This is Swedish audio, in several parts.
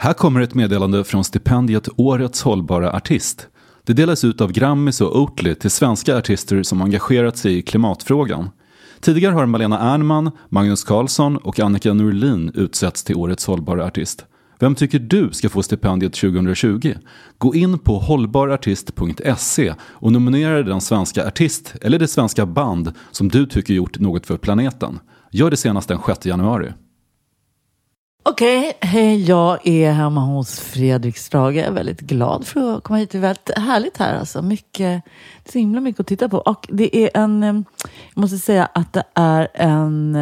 Här kommer ett meddelande från stipendiet Årets hållbara artist. Det delas ut av Grammis och Oatly till svenska artister som engagerat sig i klimatfrågan. Tidigare har Malena Ernman, Magnus Carlsson och Annika Norlin utsetts till Årets hållbara artist. Vem tycker du ska få stipendiet 2020? Gå in på hållbarartist.se och nominera den svenska artist eller det svenska band som du tycker gjort något för planeten. Gör det senast den 6 januari. Okej, hej, jag är hemma hos Fredrik Strage. Jag är väldigt glad för att komma hit. Det är väldigt härligt här alltså. Det är så himla mycket att titta på. Och det är jag måste säga att det är en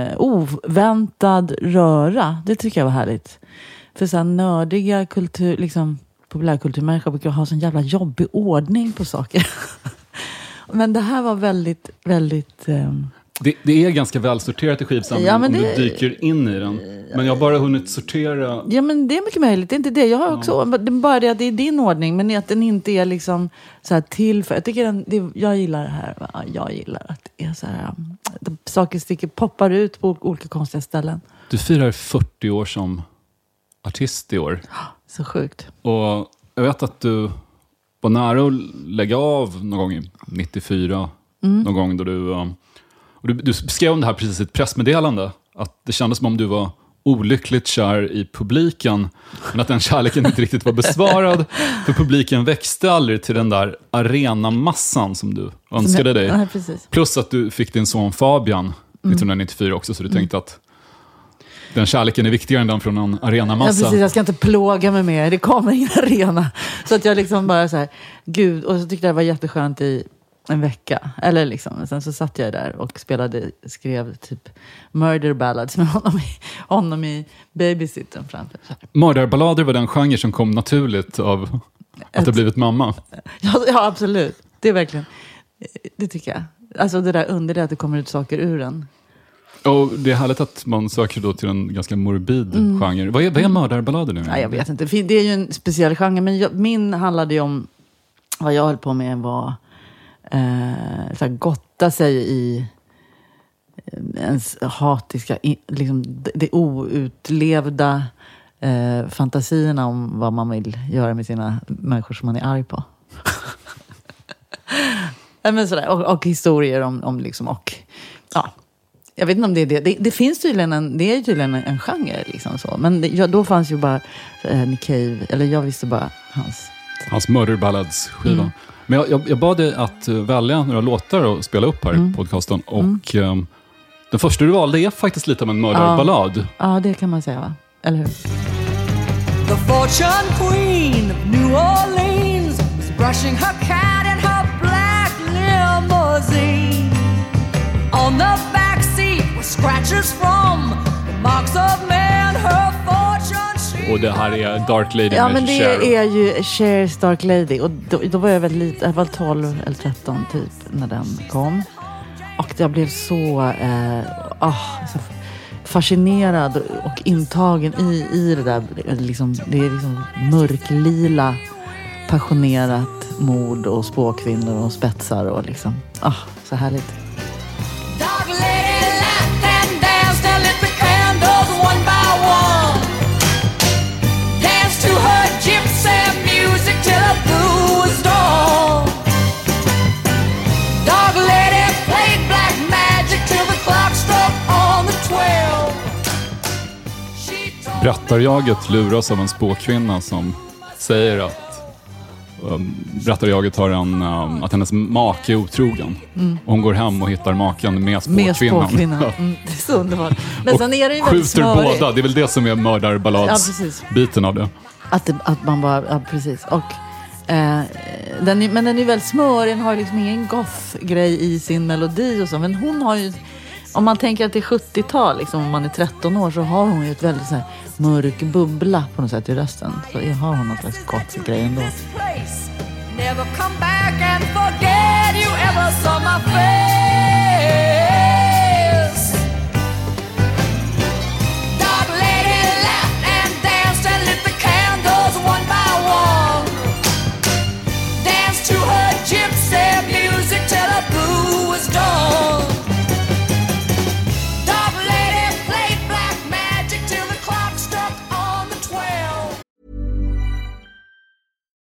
oväntad röra. Det tycker jag var härligt. För så här nördiga populärkulturmänniskor brukar ha sån jävla jobbig ordning på saker. Men det här var väldigt, väldigt... Det är ganska välsorterat i skivsamlingen om du dyker in i den. Men jag har bara hunnit sortera... Ja, men det är mycket möjligt. Det är inte det. Jag har också... Det är bara det att det är din ordning. Men att den inte är liksom så här till för... Jag tycker jag gillar det här. Jag gillar att det är så här... Saker poppar ut på olika konstiga ställen. Du firar 40 år som artist i år. Så sjukt. Och jag vet att du var nära att lägga av någon gång i 94. Någon gång då du... Och du skrev om det här precis i ett pressmeddelande. Att det kändes som om du var olyckligt kär i publiken. Men att den kärleken inte riktigt var besvarad. För publiken växte aldrig till den där arenamassan som du önskade dig. Ja, precis. Plus att du fick din son Fabian 1994 också. Så du tänkte att den kärleken är viktigare än den från en arenamassa. Ja, precis. Jag ska inte plåga mig mer. Det kommer ingen arena. Så att jag liksom bara så här, gud. Och så tyckte jag det var jätteskönt i en vecka. Eller liksom. Sen så satt jag där och skrev typ murder ballads med honom i babysitten framför. Mördarballader var den genre som kom naturligt av att du blivit mamma. Ja, absolut. Det är verkligen, det tycker jag. Alltså det där under det att det kommer ut saker ur den. Och det är härligt att man söker då till en ganska morbid genre. Vad är mördarballader nu? Nej, jag vet inte. Det är ju en speciell genre. Men min handlade ju om... Vad jag höll på med var... så här, gotta sig i ens hatiska... liksom, det outlevda fantasierna om vad man vill göra med sina människor som man är arg på. Men sådär, och historier om liksom... Och, ja... Jag vet inte om det är det. Det finns tydligen det är tydligen en genre liksom så. Men då fanns ju bara Nick Cave, eller jag visste bara hans Murder Ballads skiva. Men jag bad dig att välja några låtar och spela upp här i podcasten. Och den första du valde är faktiskt lite av en mördarballad. Ja, det kan man säga, va? Eller hur? The fortune queen of New Orleans was brushing her cat in her black limousine. On the back seat were scratches from the marks of man, her fortune she... Och det här är Dark Lady ja, med men det Cher. är ju Cher's Dark Lady. Och då var jag väl lite, jag var 12 eller 13 typ när den kom. Och jag blev så fascinerad och intagen i det där liksom, det är liksom mörklila passionerat mord och spåkvinnor och spetsar och liksom så härligt. Dark lady laughed and danced and lit the candles one by one. Danced to her gypsy music till the blue was dawn. Dark lady played black magic till the clock struck on the 12. Berättarjaget luras av en spåkvinna som säger att berättarjaget har att hennes make är otrogen. Och hon går hem och hittar maken med spåkvinnan. Det är så underbart. Men sen är det ju väldigt skjuter smörigt. båda. Det är väl det som är mördarballads-biten av det. Att man bara, ja precis. Och den är väldigt smörig. Den har liksom ingen goth-grej i sin melodi och så. Men hon har ju, om man tänker att det är 70-tal, liksom, om man är 13 år, så har hon ju ett väldigt så här mörk bubbla på något sätt i rösten. Så har hon något slags goth-grej ändå. Never come back and forget you ever saw my face. Dark lady laughed and danced and lit the candles one by one. Danced to her gypsy music till the blue was dawn. Dark lady played black magic till the clock struck on the 12.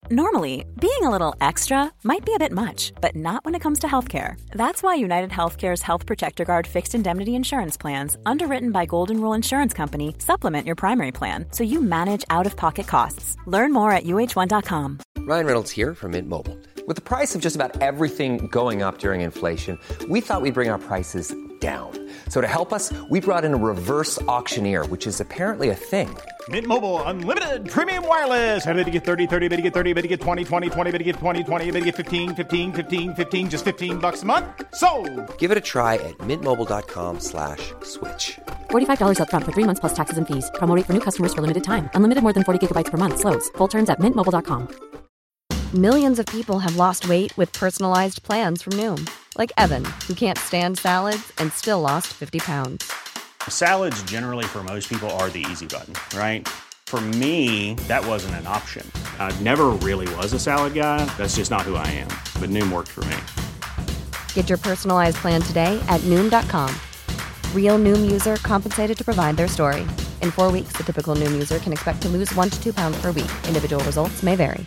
Normally, being a little extra might be a bit much, but not when it comes to healthcare. That's why United Healthcare's Health Protector Guard fixed indemnity insurance plans, underwritten by Golden Rule Insurance Company, supplement your primary plan so you manage out-of-pocket costs. Learn more at UH1.com. Ryan Reynolds here from Mint Mobile. With the price of just about everything going up during inflation, we thought we'd bring our prices down. So to help us, we brought in a reverse auctioneer, which is apparently a thing. Mint Mobile Unlimited Premium Wireless. How to get 30, 30, bit to get 30, bit to get 20, 20, 20, bit to get 20, 20, bit to get 15, 15, 15, 15, just $15 a month? Sold! Give it a try at mintmobile.com/switch. $45 up front for 3 months plus taxes and fees. Promo rate for new customers for limited time. Unlimited more than 40 gigabytes per month. Slows full terms at mintmobile.com. Millions of people have lost weight with personalized plans from Noom. Like Evan, who can't stand salads and still lost 50 pounds. Salads generally for most people are the easy button, right? For me, that wasn't an option. I never really was a salad guy. That's just not who I am. But Noom worked for me. Get your personalized plan today at Noom.com. Real Noom user compensated to provide their story. In 4 weeks, the typical Noom user can expect to lose 1 to 2 pounds per week. Individual results may vary.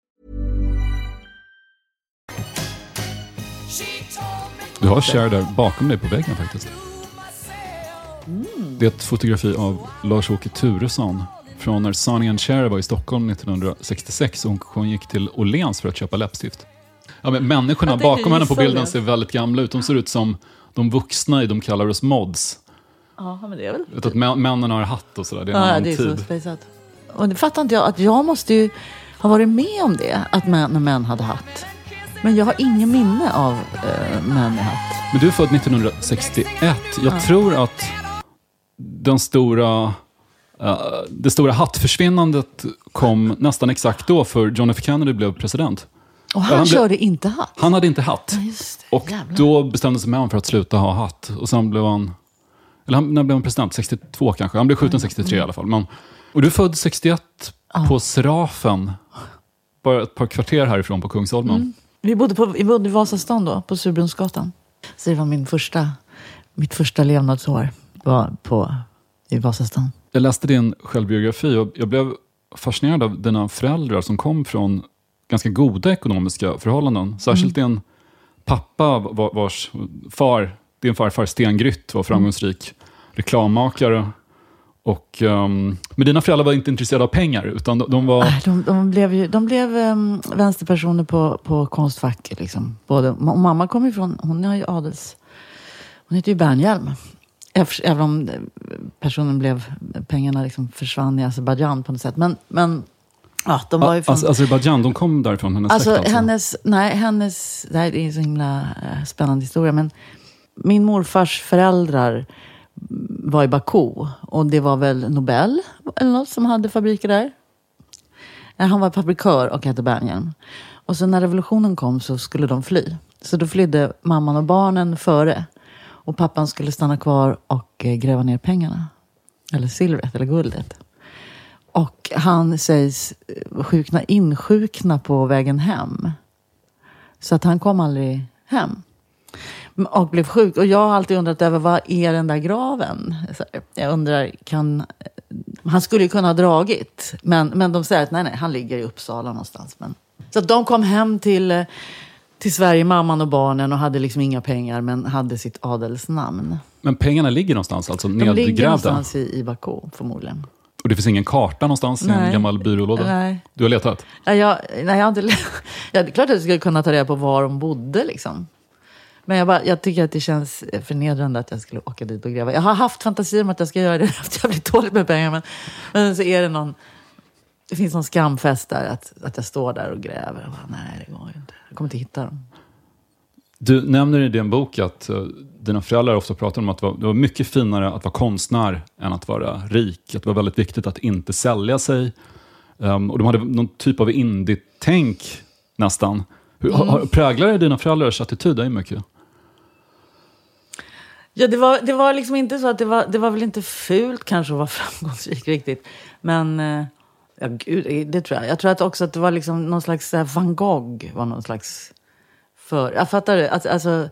Du har Cher där bakom dig på väggen faktiskt. Det är ett fotografi av Lars-Åke Turesson från när Sonny and Cher var i Stockholm 1966 och hon gick till Åhléns för att köpa läppstift. Ja, men människorna bakom henne på bilden ser väldigt gamla ut. De ser ut som de vuxna i De kallar oss mods. Ja, men det är väl... Att männen har hatt och sådär. Det är en annan det är tid. så spejsat. Och det fattar inte jag, att jag måste ju ha varit med om det, att män hade hatt. Men jag har ingen minne av män i hatt. Men du är född 1961. Jag tror att det stora hattförsvinnandet kom nästan exakt då, för John F. Kennedy blev president. Och han körde inte hatt. Han hade inte hatt. Ja, just det. Och då bestämde sig män för att sluta ha hatt. Och sen blev han... Eller när blev han president? 62 kanske. Han blev skjuten 63 i alla fall. Och du är född 61 på Serafen. Bara ett par kvarter härifrån på Kungsholmen. Vi bodde i Vasastan då, på Surbrunnsgatan. Så det var mitt första levnadsår var i Vasastan. Jag läste din självbiografi och jag blev fascinerad av dina föräldrar som kom från ganska goda ekonomiska förhållanden. Särskilt din pappa vars far, din farfar Sten Grytt, var framgångsrik reklammakare. Och, men dina föräldrar var inte intresserade av pengar, utan de var... De blev vänsterpersoner på Konstfack. Liksom. Och mamma kom ifrån, hon har ju adels... Hon heter ju Bernhjelm. Även om pengarna liksom försvann i Azerbaijan på något sätt. Men ja, de var ju från... Azerbaijan, de kom därifrån, hennes släkt alltså? Hennes... Det här är en så himla spännande historia, men min morfars föräldrar var i Baku, och det var väl Nobel eller något som hade fabriker där. Han var fabrikör och hette Bernhjelm. Och så när revolutionen kom så skulle de fly. Så då flydde mamman och barnen före. Och pappan skulle stanna kvar och gräva ner pengarna. Eller silvret eller guldet. Och han sägs insjukna på vägen hem. Så att han kom aldrig hem. Och blev sjuk. Och jag har alltid undrat över, vad är den där graven? Jag undrar, han skulle ju kunna ha dragit. Men de säger att nej, han ligger i Uppsala någonstans. Så att de kom hem till Sverige, mamman och barnen, och hade liksom inga pengar, men hade sitt adelsnamn. Men pengarna ligger någonstans, alltså nedgrävda? De ligger någonstans i Baku, förmodligen. Och det finns ingen karta någonstans i en gammal byrålåda? Nej. Du har letat? Jag har inte letat. Det är klart att jag skulle kunna ta reda på var de bodde liksom. Men jag tycker att det känns förnedrande att jag skulle åka dit och gräva. Jag har haft fantasier om att jag ska göra det efter jag blir dåligt med pengar. Men så är det det finns någon skamfest där att jag står där och gräver. Nej, det går ju inte. Jag kommer inte hitta dem. Du nämner i din bok att dina föräldrar ofta pratar om att det var mycket finare att vara konstnär än att vara rik. Att det var väldigt viktigt att inte sälja sig. Och de hade någon typ av indie-tänk nästan. Präglar det dina föräldrars attityd där mycket? Ja, det var liksom inte så att det var väl inte fult kanske att vara framgångsrik riktigt. Men ja, gud, det tror jag. Jag tror att också att det var liksom någon slags Van Gogh var någon slags jag fattar det. Alltså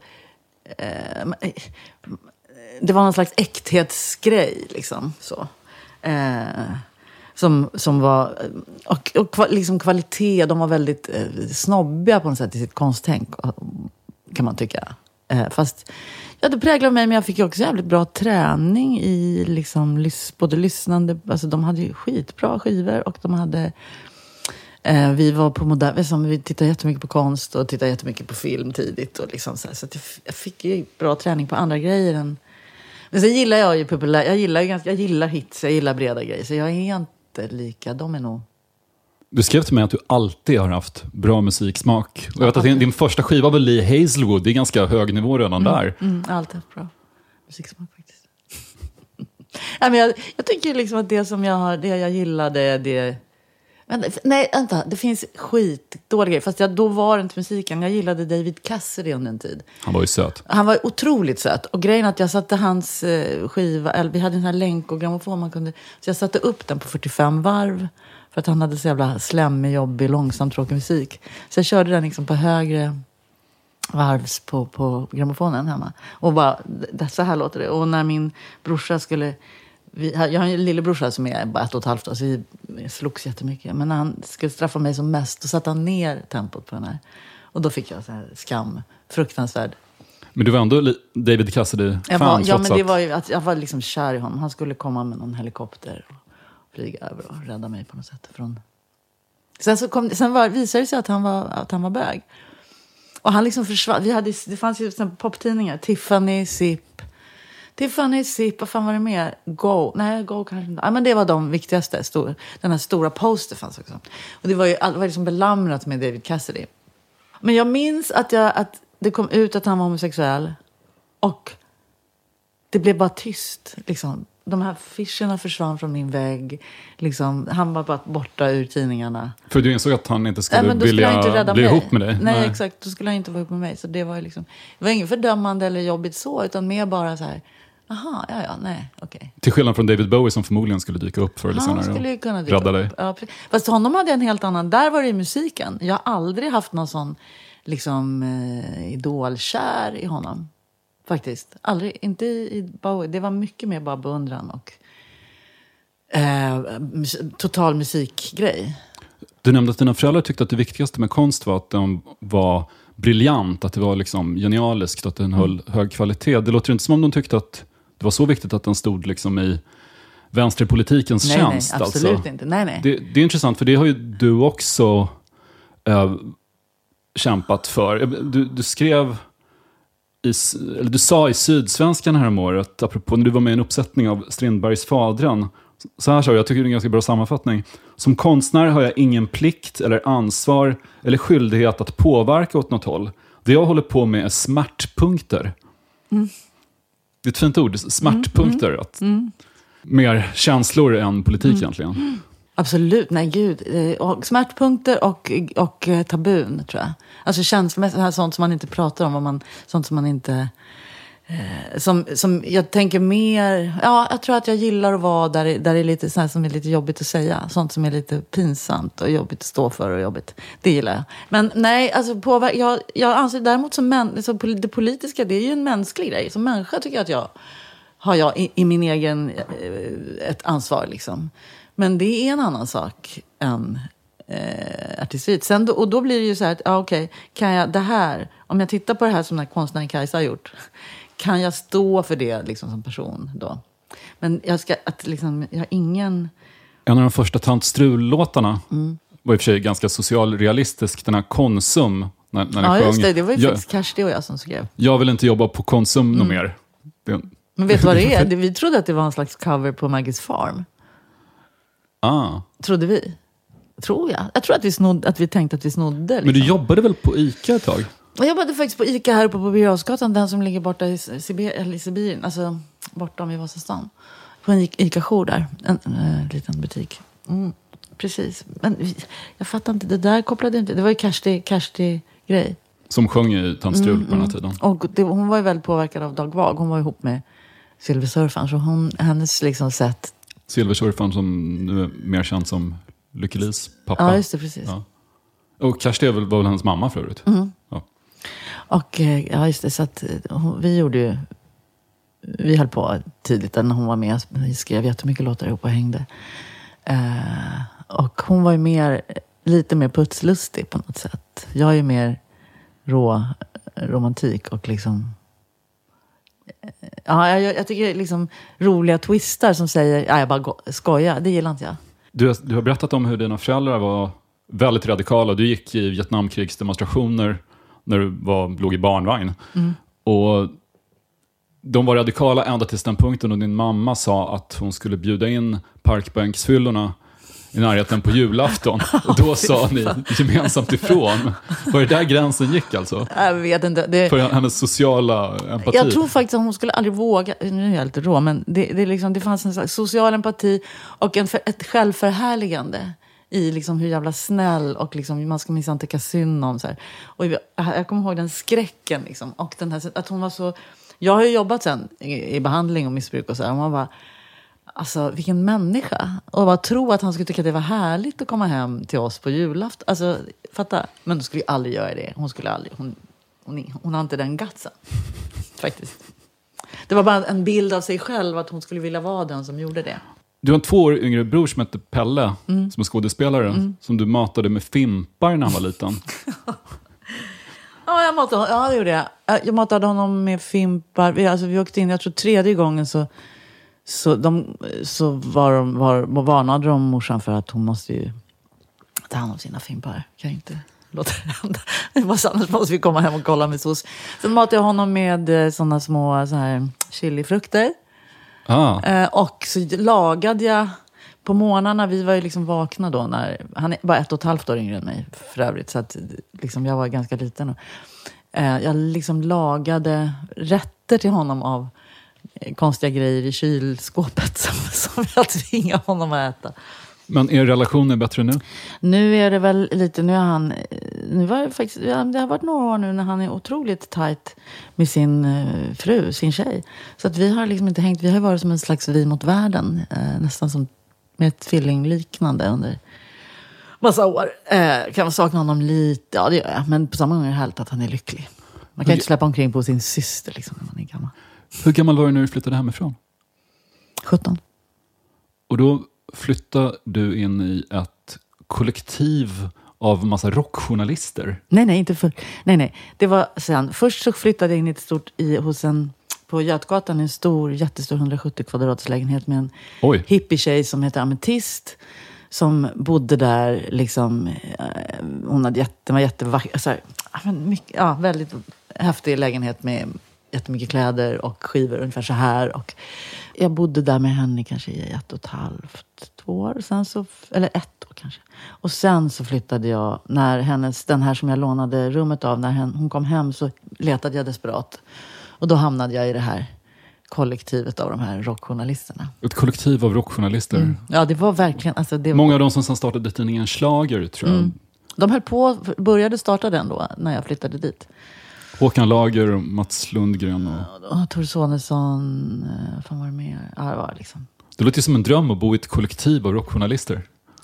det var någon slags äkthetsgrej liksom så. som var... Och liksom kvalitet, de var väldigt snobbiga på något sätt i sitt konsttänk, kan man tycka. Fast... Ja, det präglade mig, men jag fick ju också jävligt bra träning i liksom, både lyssnande... Alltså de hade ju skitbra skivor och de hade... vi var på vi tittade jättemycket på konst och tittade jättemycket på film tidigt. Och liksom så att jag fick ju bra träning på andra grejer än... Men sen gillar jag ju populär... Jag gillar hits, jag gillar breda grejer. Så jag är inte lika... De är nog... Du skrev till mig att du alltid har haft bra musiksmak. Och jag vet att din första skiva var Lee Hazelwood. Det är ganska hög nivå redan där. Alltid haft bra musiksmak faktiskt. Nej, men jag tycker liksom att det som det jag gillade, det... Nej, vänta. Det finns skitdåliga grejer. Fast då var det inte musiken. Jag gillade David Cassidy under en tid. Han var ju söt. Han var otroligt söt. Och grejen att jag satte hans skiva... Vi hade en här länk och grammofon man kunde... Så jag satte upp den på 45 varv. För att han hade så jävla slemmig, jobbig, långsam, tråkig musik. Så jag körde den liksom på högre varvs på grammofonen hemma. Och bara, så här låter det. Och när min brorsa skulle... Jag har en lillebrorsa som är bara 1,5 år. Så vi slogs jättemycket. Men när han skulle straffa mig som mest, då satte han ner tempot på den här. Och då fick jag så här skam. Fruktansvärd. Men du var ändå David Cassidy-fan? Ja, men det var ju att jag var liksom kär i honom. Han skulle komma med någon helikopter och flyga över och rädda mig på något sätt. Sen visade det sig att han var bög. Och han liksom försvann. Det fanns ju poptidningar. Tiffany, Zip, vad fan var det mer? Go kanske inte. Ja, men det var de viktigaste. Den här stora poster fanns också. Och det var liksom belamrat med David Cassidy. Men jag minns att det kom ut att han var homosexuell. Och det blev bara tyst. Liksom. De här affischerna försvann från min vägg. Liksom, han var bara borta ur tidningarna. För du insåg att han inte skulle vilja bli ihop med dig? Nej, exakt. Då skulle han inte vara ihop med mig. Så det var liksom... Det var ingen fördömande eller jobbigt så. Utan mer bara så här... Aha, nej, okej. Till skillnad från David Bowie som förmodligen skulle dyka upp för eller senare. Han skulle ju kunna dyka rädda dig. Ja, fast honom hade jag en helt annan... Där var det ju musiken. Jag har aldrig haft någon sån liksom idolkär i honom. Faktiskt. Aldrig. Inte i Bowie. Det var mycket mer bara beundran och total musikgrej. Du nämnde att dina föräldrar tyckte att det viktigaste med konst var att den var briljant, att det var liksom genialiskt, att den höll hög kvalitet. Det låter inte som om de tyckte att det var så viktigt att den stod liksom i vänsterpolitikens tjänst. Nej, absolut alltså. inte. Nej. Det är intressant, för det har ju du också kämpat för. Du skrev... du sa i Sydsvenskan här om året, apropå när du var med i en uppsättning av Strindbergs Fadran, så här sa jag tycker det är en ganska bra sammanfattning. Som konstnär har jag ingen plikt eller ansvar eller skyldighet att påverka åt något håll. Det jag håller på med är smärtpunkter. Det är ett fint ord, smärtpunkter. Mer känslor än politik egentligen. Absolut, nej gud. Och smärtpunkter och tabun, tror jag. Alltså känslomässigt, sånt som man inte pratar om. Sånt som man inte... Som jag tänker mer... Ja, jag tror att jag gillar att vara där det är lite sånt som är lite jobbigt att säga. Sånt som är lite pinsamt och jobbigt att stå för och jobbigt. Det gillar jag. Men nej, alltså jag anser däremot så det politiska, det är ju en mänsklig grej. Som människa tycker jag att jag i min egen ett ansvar liksom. Men det är en annan sak än artisteri. Sen och då blir det ju så här att, okej, kan jag det här, om jag tittar på det här som den här konstnären Kajsa har gjort, kan jag stå för det liksom som person då? Men jag har ingen... En av de första Tant Strul-låtarna var i och för sig ganska socialrealistisk, den här Konsum. När ja, just det var ju faktiskt Kersti och jag som skrev. Jag vill inte jobba på Konsum något mer. Men vet du vad det är? Vi trodde att det var en slags cover på Maggie's Farm. Trodde vi. Tror jag. Jag tror att vi tänkte att vi snodde. Liksom. Men du jobbade väl på ICA ett tag? Jag jobbade faktiskt på ICA här uppe på Birger Jarlsgatan. Den som ligger borta i Sibirien. Alltså bortom i Vasastan. På en ICA-jour där. En liten butik. Precis. Men jag fattar inte. Det där kopplade inte. Det var ju Kersti-grej. Som sjöng i Tant Strul på den här tiden. Och hon var ju väldigt påverkad av Dag Wag. Hon var ihop med Silversurfaren. Så hennes liksom sätt... Silversurfaren som nu är mer känd som Lykke Lis pappa. Ja, just det, precis. Ja. Och Kersti var väl hennes mamma förut. Ja. Och ja, just det. Så att vi höll på tidigt när hon var med. Vi skrev jättemycket låtar ihop och hängde. Och hon var ju lite mer putslustig på något sätt. Jag är ju mer rå romantik och liksom... Ja, jag tycker liksom roliga twistar som säger jag bara skojar, det gillar inte jag. Du har berättat om hur dina föräldrar var väldigt radikala. Du gick i Vietnamkrigsdemonstrationer när du låg i barnvagn. Och de var radikala ända till den punkten och din mamma sa att hon skulle bjuda in parkbänksfyllorna i närheten på julafton. Och då sa ni gemensamt ifrån. Var det där gränsen gick alltså? Jag vet inte. För hennes sociala empati. Jag tror faktiskt att hon skulle aldrig våga, nu är jag lite rå, men det fanns en slags social empati och ett självförhärligande i liksom hur jävla snäll och liksom man ska minsann tycka synd om så här. Och jag kommer ihåg den skräcken liksom, och den här, att hon var så... Jag har ju jobbat sen i behandling och missbruk och så här, och man bara, alltså vilken människa. Och bara tro att han skulle tycka att det var härligt att komma hem till oss på julafton. Alltså, fatta. Men hon skulle ju aldrig göra det. Hon skulle aldrig, hon har inte den gatsen. Faktiskt. Det var bara en bild av sig själv att hon skulle vilja vara den som gjorde det. Du har en 2 år yngre bror som heter Pelle, som är skådespelare, som du matade med fimpar när han var liten. Ja, det gjorde jag. Jag matade honom med fimpar. Vi åkte in, jag tror 3:e gången så varnade de morsan för att hon måste ju ta hand om sina fimpar. Kan jag inte låta det hända. Annars måste vi komma hem och kolla med sås. Sen matade jag honom med sådana små så här chilifrukter. Och så lagade jag på morgnarna, vi var ju liksom vakna då när han är bara 1,5 år yngre än mig för övrigt, så att liksom jag var ganska liten. Jag liksom lagade rätter till honom av konstiga grejer i kylskåpet som jag tvingade honom att äta. Men er relation är bättre nu? Nu är det väl lite, det har varit några år nu när han är otroligt tajt med sin fru, sin tjej. Så att vi har liksom inte hängt, vi har varit som en slags vi mot världen, nästan som med ett tvillingliknande under massa år. Kan man sakna honom lite? Ja, det gör jag. Men på samma gång är det härligt att han är lycklig. Man kan inte släppa omkring på sin syster liksom, när man är gammal. Hur gammal var du när du flyttade hemifrån? 17. Och då flyttade du in i ett kollektiv av massa rockjournalister? Nej, inte för. Nej. Det var sen. Först så flyttade jag in i ett stort på Götgatan, en jättestor 170 kvadratslägenhet med en hippie-tjej som heter Ametist, som bodde där liksom, hon var jättevacker, så här, väldigt häftig lägenhet med jättemycket kläder och skivor ungefär så här, och jag bodde där med henne kanske i 1,5, 2 år, sen så, eller 1 år kanske. Och sen så flyttade jag, när den här som jag lånade rummet av, när hon kom hem, så letade jag desperat. Och då hamnade jag i det här kollektivet av de här rockjournalisterna. Ett kollektiv av rockjournalister? Ja, det var verkligen... Alltså, många av dem som startade tidningen Schlager, tror jag. De började starta den då, när jag flyttade dit. Håkan Lager och Mats Lundgren. Och Tor Sonesson, fan var det mer? Ja, det var liksom... Det låter ju som en dröm att bo i ett kollektiv av rockjournalister.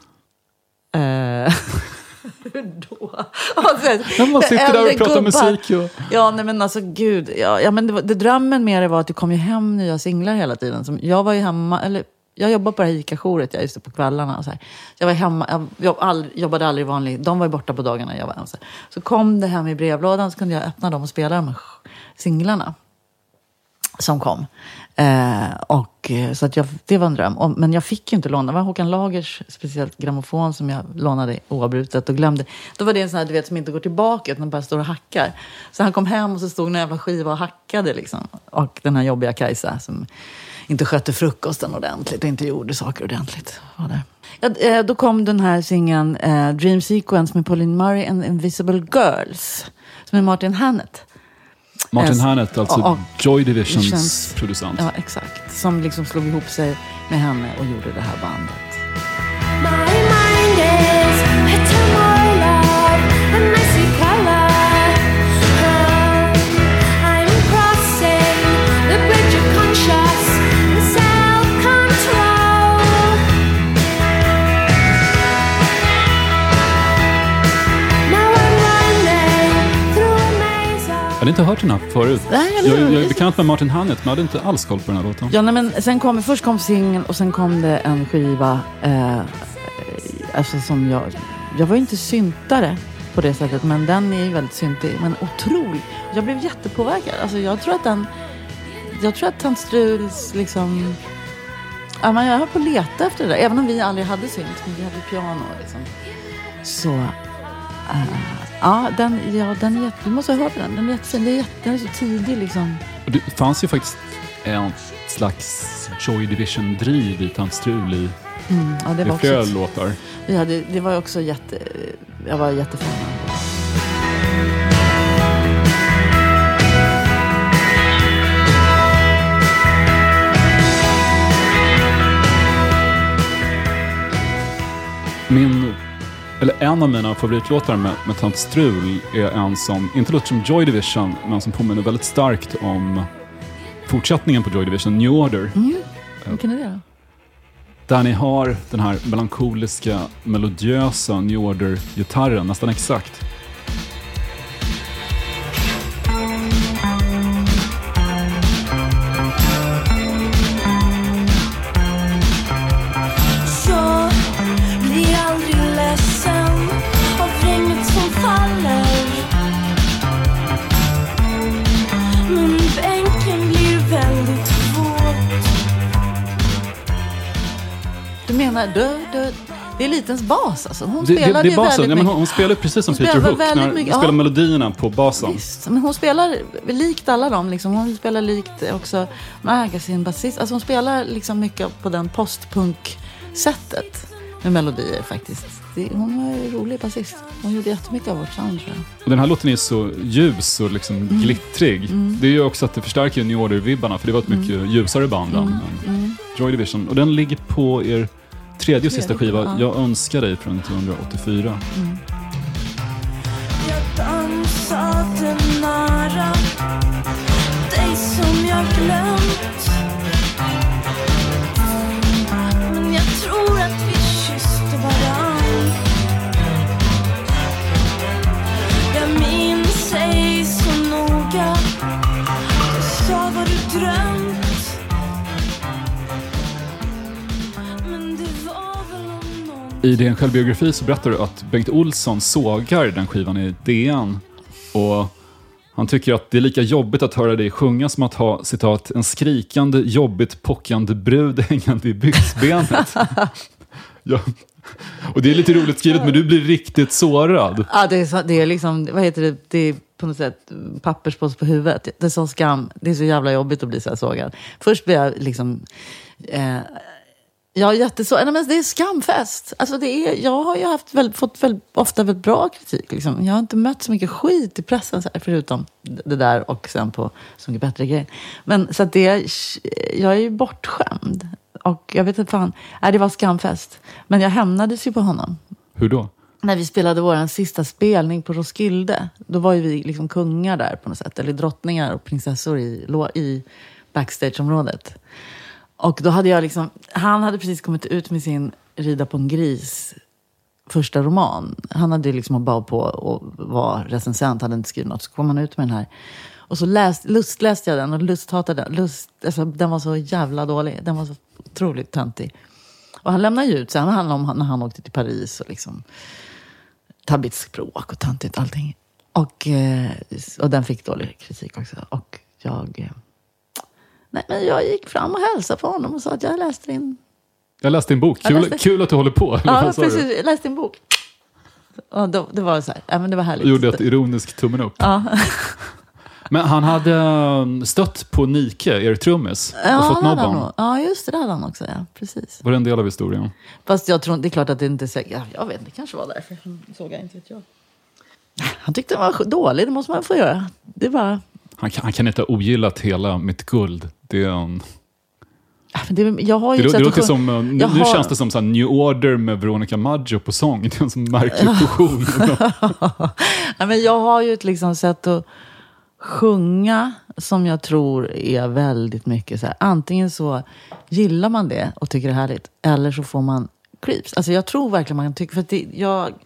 Hur då? Man sitter där och pratar musik. Ja, nej men alltså gud. Ja, men drömmen med det var att det kom ju hem nya singlar hela tiden. Jag var ju hemma, eller jag jobbade på det här ICA-jouret, jag just på kvällarna och så här. Jag var hemma, jag jobbade aldrig vanligt. De var ju borta på dagarna, jag var hemma. Så kom det hem i brevlådan, så kunde jag öppna dem och spela de här singlarna som kom. Så att det var en dröm. Men jag fick ju inte låna. Det var Håkan Lagers speciellt grammofon som jag lånade oavbrutet och glömde. Då var det en sån här, du vet, som inte går tillbaka utan bara står och hackar. Så han kom hem och så stod en jävla skiva och hackade liksom. Och den här jobbiga Kajsa som inte skötte frukosten ordentligt och inte gjorde saker ordentligt. Då kom den här singeln Dream Sequence med Pauline Murray and Invisible Girls som är Martin Hannett. Martin Hannett, alltså Joy Divisions producent. Ja, exakt. Som liksom slog ihop sig med henne och gjorde det här bandet. hade inte hört den här förut. Nej, jag är bekant med Martin Hannett, men jag hade inte alls koll på den här låten. Ja, nej, men först kom singeln och sen kom det en skiva alltså som jag var inte syntare på det sättet, men den är ju väldigt syntig, men otrolig. Jag blev jättepåverkad. Alltså jag tror att Tantstruls liksom, ja, men jag har på att leta efter det där, även om vi aldrig hade synt, men vi hade piano liksom. Så ja, den är jätte, du måste ha hört den. Den är jättefin. Den är så tidig liksom. Och det fanns ju faktiskt en slags Joy Division-driv i Tantstrul i ja, det var flera också låtar. Det var också jag var jättefan. En av mina favoritlåtar med Tantstrul är en som inte låter som Joy Division, men som påminner väldigt starkt om fortsättningen på Joy Division, New Order. Vilken är det då? Där ni har den här melankoliska, melodiösa New Order-gitarren, nästan exakt. Det är Litens bas alltså. Hon det spelar är basen. väldigt men hon spelar precis som Peter Hook när hon spelar melodierna på basen. Visst, men hon spelar likt alla dem liksom. Hon spelar likt också Magazine basist. Alltså hon spelar liksom mycket på den postpunk-sättet med melodier faktiskt. Hon var ju rolig basist. Hon gjorde jättemycket av vårt sound, tror jag. Och den här låten är så ljus och liksom glittrig. Det är ju också att det förstärker New Order-vibbarna, för det var ett mycket ljusare band än Joy Division. Och den ligger på er tredje och sista skiva, Jag önskar dig, från 1984. Jag dansade nära dig som jag glömt, men jag tror att vi kysste varann. Jag minns dig så noga, du sa vad du drömt. I din självbiografi så berättar du att Bengt Olsson sågar den skivan i DN, och han tycker att det är lika jobbigt att höra dig sjunga som att ha, citat, en skrikande, jobbigt pockande brud hängande i byxbenet. Ja. Och det är lite roligt skrivet, men du blir riktigt sårad. Ja, det är liksom, vad heter det? Det är på något sätt papperspost på huvudet. Det är så skam. Det är så jävla jobbigt att bli så här sågad. Först blir jag liksom... Ja, nej, men det är skamfest. Alltså jag har ju fått ofta väldigt bra kritik. Liksom. Jag har inte mött så mycket skit i pressen så här, förutom det där och sen på så mycket bättre grejer. Men så att jag är ju bortskämd. Och jag vet inte fan, det var skamfest. Men jag hämnades ju på honom. Hur då? När vi spelade vår sista spelning på Roskilde, då var ju vi liksom kungar där på något sätt. Eller drottningar och prinsessor i backstageområdet. Och då hade jag liksom, han hade precis kommit ut med sin Rida på en gris första roman. Han hade liksom bara på och var recensent, hade inte skrivit något. Så kom han ut med den här. Och så lustläste jag den och lusthatade den. Alltså, den var så jävla dålig. Den var så otroligt töntig. Och han lämnade ju ut sig. Han handlade om när han åkte till Paris och liksom tabbigt språk och töntigt allting. Och den fick dålig kritik också. Och jag gick fram och hälsade på honom och sa att jag läste din bok. Kul att du håller på. Ja, precis. Jag läste din bok. Och det var så här, men det var härligt. Du gjorde ett ironiskt tummen upp. Ja. Men han hade stött på Nike, er trummis, och fått nobban. Ja, just det hade han också, ja. Precis. Var det en del av historien? Fast jag tror, det är klart att det inte är säkert. Ja, jag vet inte, det kanske var därför. Såg jag inte, vet jag. Han tyckte den var dålig, det måste man få göra. Det var... Han kan inte ha ogillat hela mitt guld. Det är en... Jag har ju det låter som, nu känns det som så här New Order med Veronica Maggio på sång. Det är en sån märklig fusion. Ja, men jag har ju ett liksom sätt att sjunga som jag tror är väldigt mycket så här. Antingen så gillar man det och tycker det är härligt, eller så får man creeps. Alltså jag tror verkligen man kan tycka, för att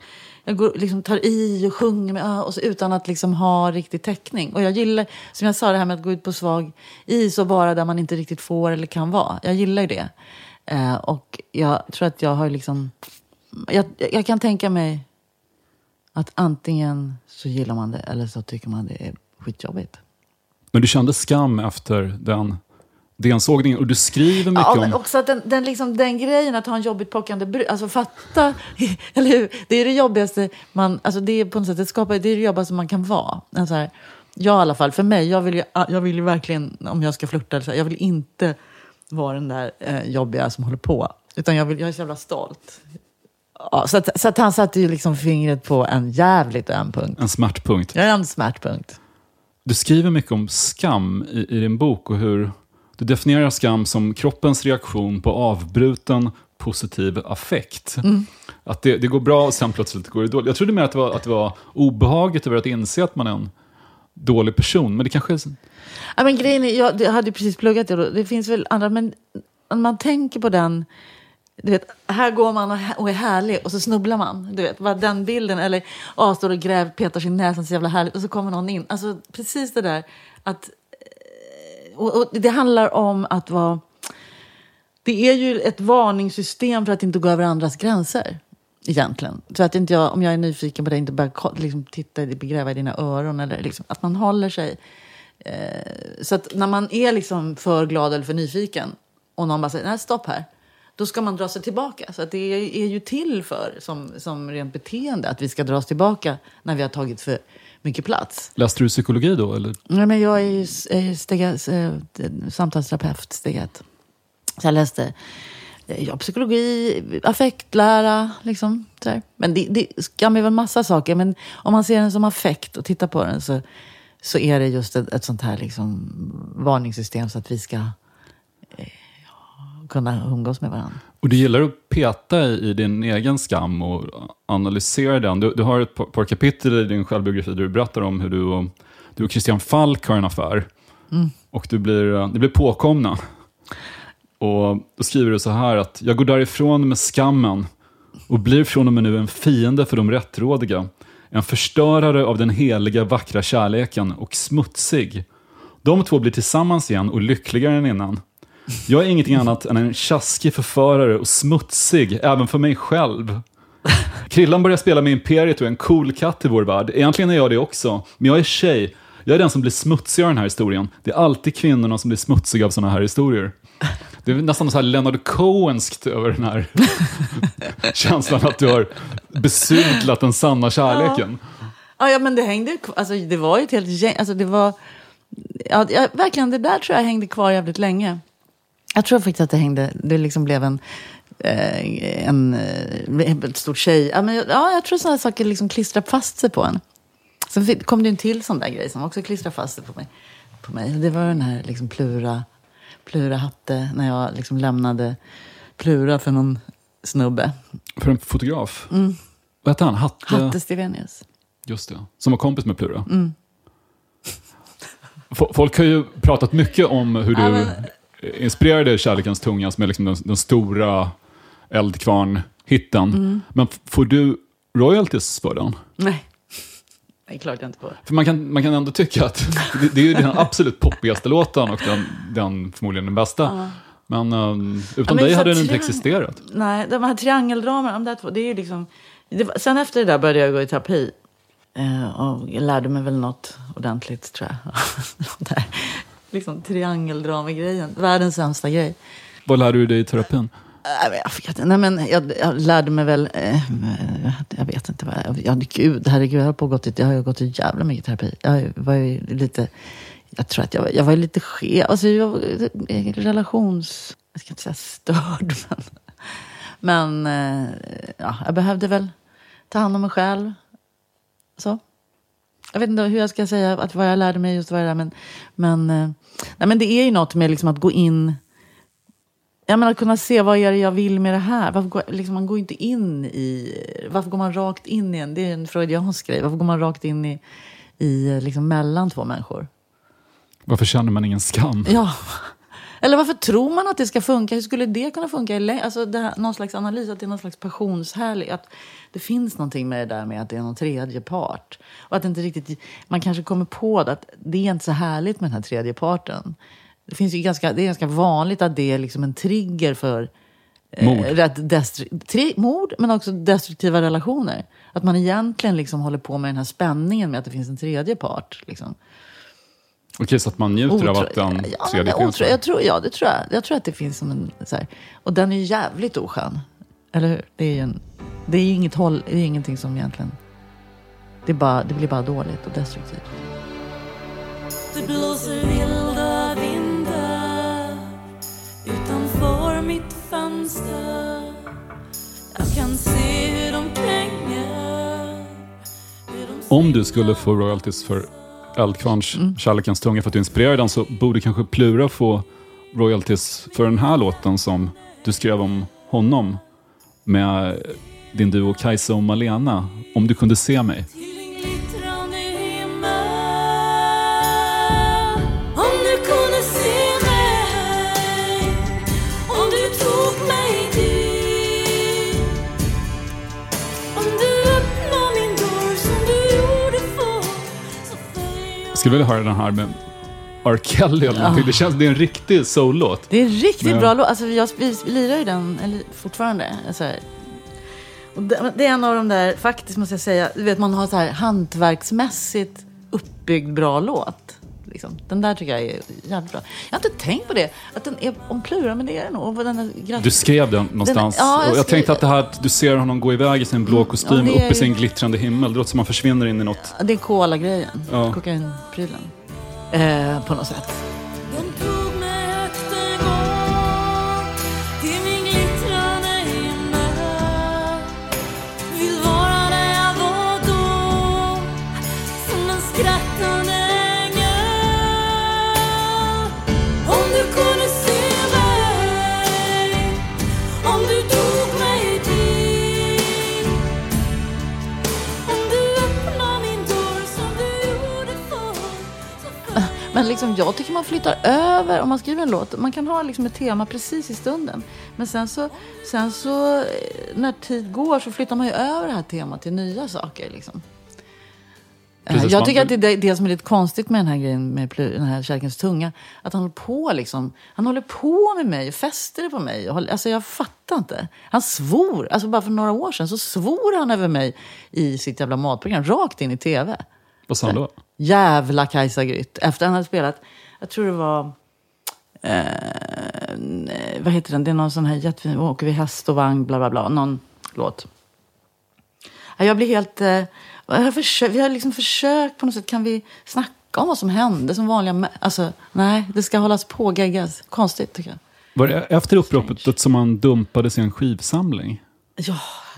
Jag går, liksom, tar i och sjunger med, och så, utan att liksom ha riktig täckning. Och jag gillar, som jag sa, det här med att gå ut på svag is och vara där man inte riktigt får eller kan vara. Jag gillar ju det. Och jag tror att jag har liksom... Jag kan tänka mig att antingen så gillar man det eller så tycker man det är skitjobbigt. Men du kände skam efter den sågningen, och du skriver mycket om... men också att den grejen att ha en jobbigt pockande alltså fatta, eller hur? Det är det jobbigaste alltså det är på något sätt, det är det jobbigaste man kan vara. Alltså här, jag i alla fall, för mig, jag vill ju verkligen, om jag ska flirta, så här, jag vill inte vara den där jobbiga som håller på, utan jag är så jävla stolt. Ja, så att han satte ju liksom fingret på en jävligt öm punkt. En smärtpunkt. Ja, en smärtpunkt. Du skriver mycket om skam i din bok, och hur du definierar skam som kroppens reaktion på avbruten positiv affekt. Att det går bra och sen plötsligt går det dåligt. Jag trodde mer att det var obehaget över att inse att man är en dålig person, men det kanske är... Ja, men grejen är, jag hade precis pluggat det, det finns väl andra, men om man tänker på den, du vet, här går man och är härlig och så snubblar man, du vet, vad den bilden, eller står och petar sin näsan så jävla härligt och så kommer någon in, alltså precis det där att, och det handlar om att vara, det är ju ett varningssystem för att inte gå över andras gränser egentligen, så att inte om jag är nyfiken på det, inte bara liksom begräva i dina öron, eller liksom, att man håller sig, så att när man är liksom för glad eller för nyfiken och någon bara säger, nej, stopp här, då ska man dra sig tillbaka. Så att det är ju till för, som rent beteende, att vi ska dra oss tillbaka när vi har tagit för mycket plats. Läste du psykologi då? Eller? Nej, men jag är ju samtalsterapeut, steg 1. Så jag läste psykologi, affektlära, liksom. Sådär. Men det skam är väl massa saker. Men om man ser den som affekt och tittar på den, så är det just ett sånt här liksom varningssystem, så att vi ska... kunna umgås med varandra. Och du gillar att peta i din egen skam och analysera den. Du har ett par kapitel i din självbiografi där du berättar om hur du och Christian Falk har en affär. Och ni blir påkomna. Och då skriver du så här att jag går därifrån med skammen och blir från och med nu en fiende för de rättrådiga. En förstörare av den heliga vackra kärleken och smutsig. De två blir tillsammans igen och lyckligare än innan. Jag är ingenting annat än en tjaskig förförare och smutsig, även för mig själv. Krillan börjar spela med Imperiet och är en cool katt i vår värld. Egentligen är jag det också, men jag är tjej. Jag är den som blir smutsig av den här historien. Det är alltid kvinnorna som blir smutsiga av såna här historier. Det är nästan så här Leonard Cohenskt över den här känslan att du har besudlat den sanna kärleken. Ja, men det hängde, alltså det var ju ett helt gäng, alltså det var, verkligen, det där tror jag hängde kvar jävligt länge. Jag tror faktiskt att det liksom blev en stor tjej. Jag tror sådana saker liksom klistrar fast sig på en. Sen kom det en till sån där grej som också klistrar fast sig på mig. Det var den här liksom Plura hatte, när jag liksom lämnade Plura för någon snubbe. För en fotograf? Vad hette han? Hatte Stevenius. Just det, som var kompis med Plura. Folk har ju pratat mycket om hur du inspirerade Kärlekens tunga, som är liksom den stora Eldkvarn-hitten. Men får du royalties för den? Nej, det är klart jag inte får. För man kan ändå tycka att det är ju den absolut poppigaste låten och den förmodligen den bästa. Men utan dig hade den inte existerat. Nej, de här triangeldramerna, det är ju liksom... Sen efter det där började jag gå i terapi. Och jag lärde mig väl något ordentligt, tror jag. Där. Liksom triangeldrama-grejen. Världens sämsta grej. Vad lärde du dig i terapin? Jag vet inte. Nej, men jag lärde mig väl... jag vet inte vad... Herregud, jag har gått i jävla mycket terapi. Jag var ju lite... Jag tror att jag var lite skev. Alltså, jag var relations... Jag ska inte säga störd, men jag behövde väl ta hand om mig själv. Så. Jag vet inte hur jag ska säga att vad jag lärde mig just var det där, men det är ju något med liksom att gå in, jag menar, att kunna se vad är det jag vill med det här. Man går inte in i, varför går man rakt in i det är en freudiansk grej. Varför går man rakt in i liksom mellan två människor? Varför känner man ingen skam? Ja. Eller varför tror man att det ska funka? Hur skulle det kunna funka? Alltså någon slags analys, att det är någon slags passionshärlig. Att det finns någonting med det där med att det är någon tredje part. Och att inte riktigt, man kanske kommer på det, att det är inte så härligt med den här tredje parten. Det är ganska vanligt att det är liksom en trigger för mord, men också destruktiva relationer. Att man egentligen liksom håller på med den här spänningen med att det finns en tredje part. Liksom. Okej, så att man njuter av att den tredje finns. Det tror jag. Jag tror att det finns som en... Så här, och den är ju jävligt oskön. Eller hur? Det är ju inget håll, det är ingenting som egentligen... Det blir bara dåligt och destruktivt. Det blåser vilda vindar utanför mitt fönster. Jag kan se hur de kränger. Om du skulle få royalties för Eldkvarns Kärlekens tunga för att du inspirerar den, så borde kanske Plura få royalties för den här låten som du skrev om honom med din duo Kajsa och Malena, Om du kunde se mig. Jag skulle vilja höra den här med R. Kelly eller någonting. Det är en riktig soul-låt. Det är en riktigt bra låt. Alltså, vi lirar ju den fortfarande. Alltså, och det är en av de där, faktiskt måste jag säga, du vet, man har så här hantverksmässigt uppbyggd bra låt. Liksom. Den där tycker jag är jävligt bra. Jag har inte tänkt på det, att den är om Plura, men det är den nog. Du skrev den någonstans. Jag tänkte att det här, du ser honom gå iväg i sin blå kostym upp i sin glittrande himmel. Det låter som man försvinner in i något. Det är cola-grejen. Kokainprylen. På något sätt. De tog mig högt en gång till min glittrande himmel. Vill vara där jag var då, som en skrattande ängel. Om du kunde se mig, om du tog mig dit, om du öppnade min dörr som du gjorde förr. Men liksom, jag tycker man flyttar över om man skriver en låt. Man kan ha liksom ett tema precis i stunden. Men sen så när tid går så flyttar man ju över det här temat till nya saker. Liksom. Jag tycker att det är det som är lite konstigt med den här grejen med den här Kärlekens tunga. Att han håller på med mig och fäster det på mig. Alltså jag fattar inte. Han svor, alltså bara för några år sedan så svor han över mig i sitt jävla matprogram, rakt in i tv. Vad sa han då? Jävla Kajsa Grytt. Efter han hade spelat, jag tror det var vad heter den? Det är någon sån här jättefin, åker vi häst och vagn, bla bla bla, någon låt. Jag blir helt vi har liksom försökt på något sätt, kan vi snacka om vad som hände som vanliga alltså nej, det ska hållas på, geggas. Konstigt tycker jag. Var det efter upploppet som han dumpade sin skivsamling? Ja.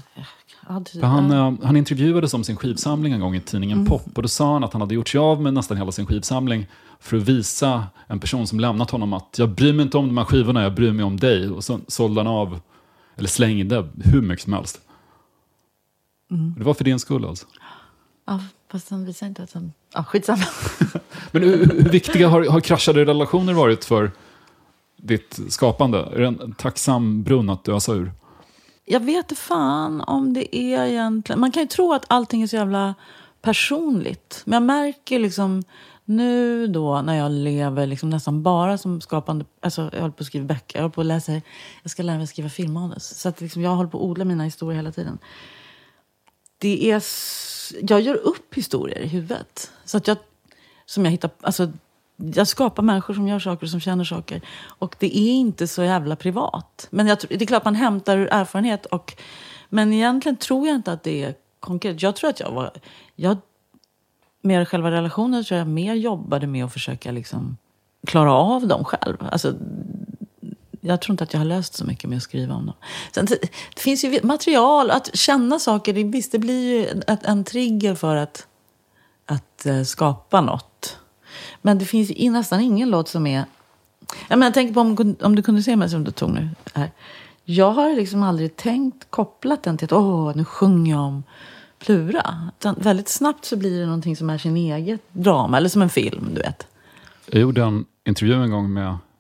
Han intervjuades om sin skivsamling en gång i tidningen Pop, och då sa han att han hade gjort sig av med nästan hela sin skivsamling för att visa en person som lämnat honom att jag bryr mig inte om de här skivorna, jag bryr mig om dig. Och så sålde han av, eller slängde hur mycket som helst. Det var för din skull alltså? Ja, fast han visar inte att han... Ja, skitsamma. Men hur viktiga har kraschade relationer varit för ditt skapande? Är det en tacksam brunn att du ösa ur? Jag vet inte fan om det är egentligen... Man kan ju tro att allting är så jävla personligt. Men jag märker liksom nu då när jag lever liksom nästan bara som skapande... Alltså jag håller på att skriva böcker, jag håller på att läsa... Jag ska lära mig att skriva filmmanus. Så att liksom jag håller på att odla mina historier hela tiden. Det är... Jag gör upp historier i huvudet. Så att jag hittar... Alltså, jag skapar människor som gör saker, som känner saker. Och det är inte så jävla privat. Men det är klart man hämtar ur erfarenhet. Men egentligen tror jag inte att det är konkret. Jag tror att med själva relationen tror jag mer jobbade med att försöka liksom klara av dem själv. Alltså, jag tror inte att jag har löst så mycket med att skriva om dem. Sen, det finns ju material, att känna saker. Det blir ju en trigger för att skapa något. Men det finns ju nästan ingen låt som är... Jag tänker på om du kunde se mig som du tog nu här. Jag har liksom aldrig kopplat den till att nu sjunger jag om Plura. Utan väldigt snabbt så blir det någonting som är sin eget drama. Eller som en film, du vet. Jag gjorde en intervju en gång med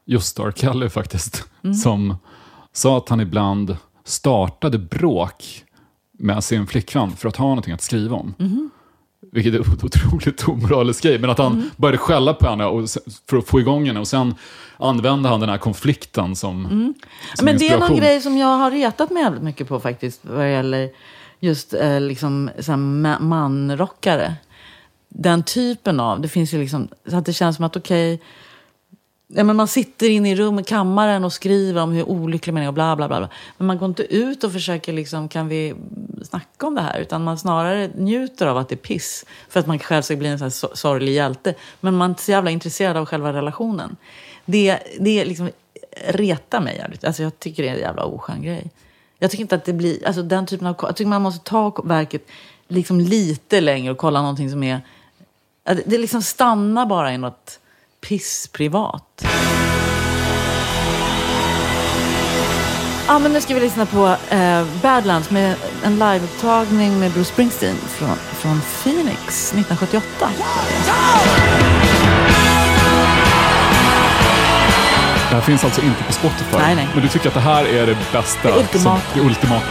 just R. Kelly faktiskt, som sa att han ibland startade bråk med sin flickvän för att ha någonting att skriva om. Vilket är en otroligt omoralisk grej. Men att han började skälla på henne för att få igång henne. Och sen använde han den här konflikten som Men det inspiration. är någon grej som jag har retat mig jävligt mycket på faktiskt. Vad det gäller just liksom manrockare. Den typen av, det finns ju liksom, så att det känns som att ja, men man sitter inne i rummet, kammaren och skriver om hur olycklig man är och bla bla bla. Men man går inte ut och försöker liksom, kan vi snacka om det här? Utan man snarare njuter av att det är piss. För att man själv ska bli en sån här sorglig hjälte. Men man är inte så jävla intresserad av själva relationen. Det är liksom, retar mig. Alltså jag tycker det är en jävla oskön grej. Jag tycker inte att det blir, alltså den typen av, jag tycker man måste ta verket liksom lite längre och kolla någonting som är, det liksom stannar bara i något piss privat. Ja, men nu ska vi lyssna på Badlands med en liveupptagning med Bruce Springsteen från Phoenix 1978. Det här finns alltså inte på Spotify. Nej. Men du tycker att det här är det bästa? Det ultimata. Det ultimata.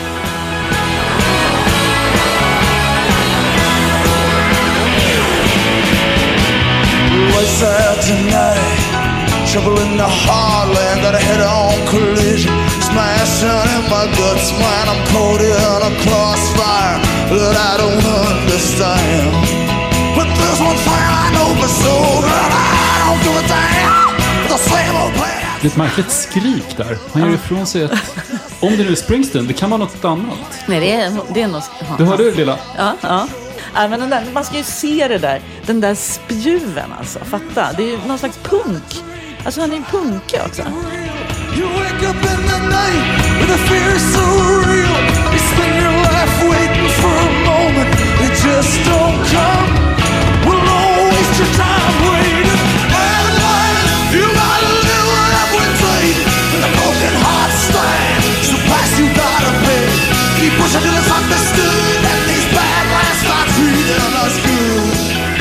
What's there tonight? Trouble in the heartland, got a head-on collision, smashing in my guts, man, I'm caught in a crossfire that I don't understand. But there's one thing I know for sure, that I don't give a damn. The same old plan. Det är ett märkligt skrik där. Han gör ifrån sig ett... Om det nu är Springsteen, det kan vara något annat. Nej, det är något... Du hörde det lilla? Ja. Ja, men man ska ju se det där. Den där spjuven alltså, fatta. Det är ju någon slags punk. Alltså han är ju punkig också. You wake up in the night with a fear so real. You spend your life waiting for a moment. It just don't come. We'll all waste your time waiting. You gotta live without waiting. And a broken heart stand. So price you gotta pay. Keep pushing till it's understood. And these bad lines start treating us good.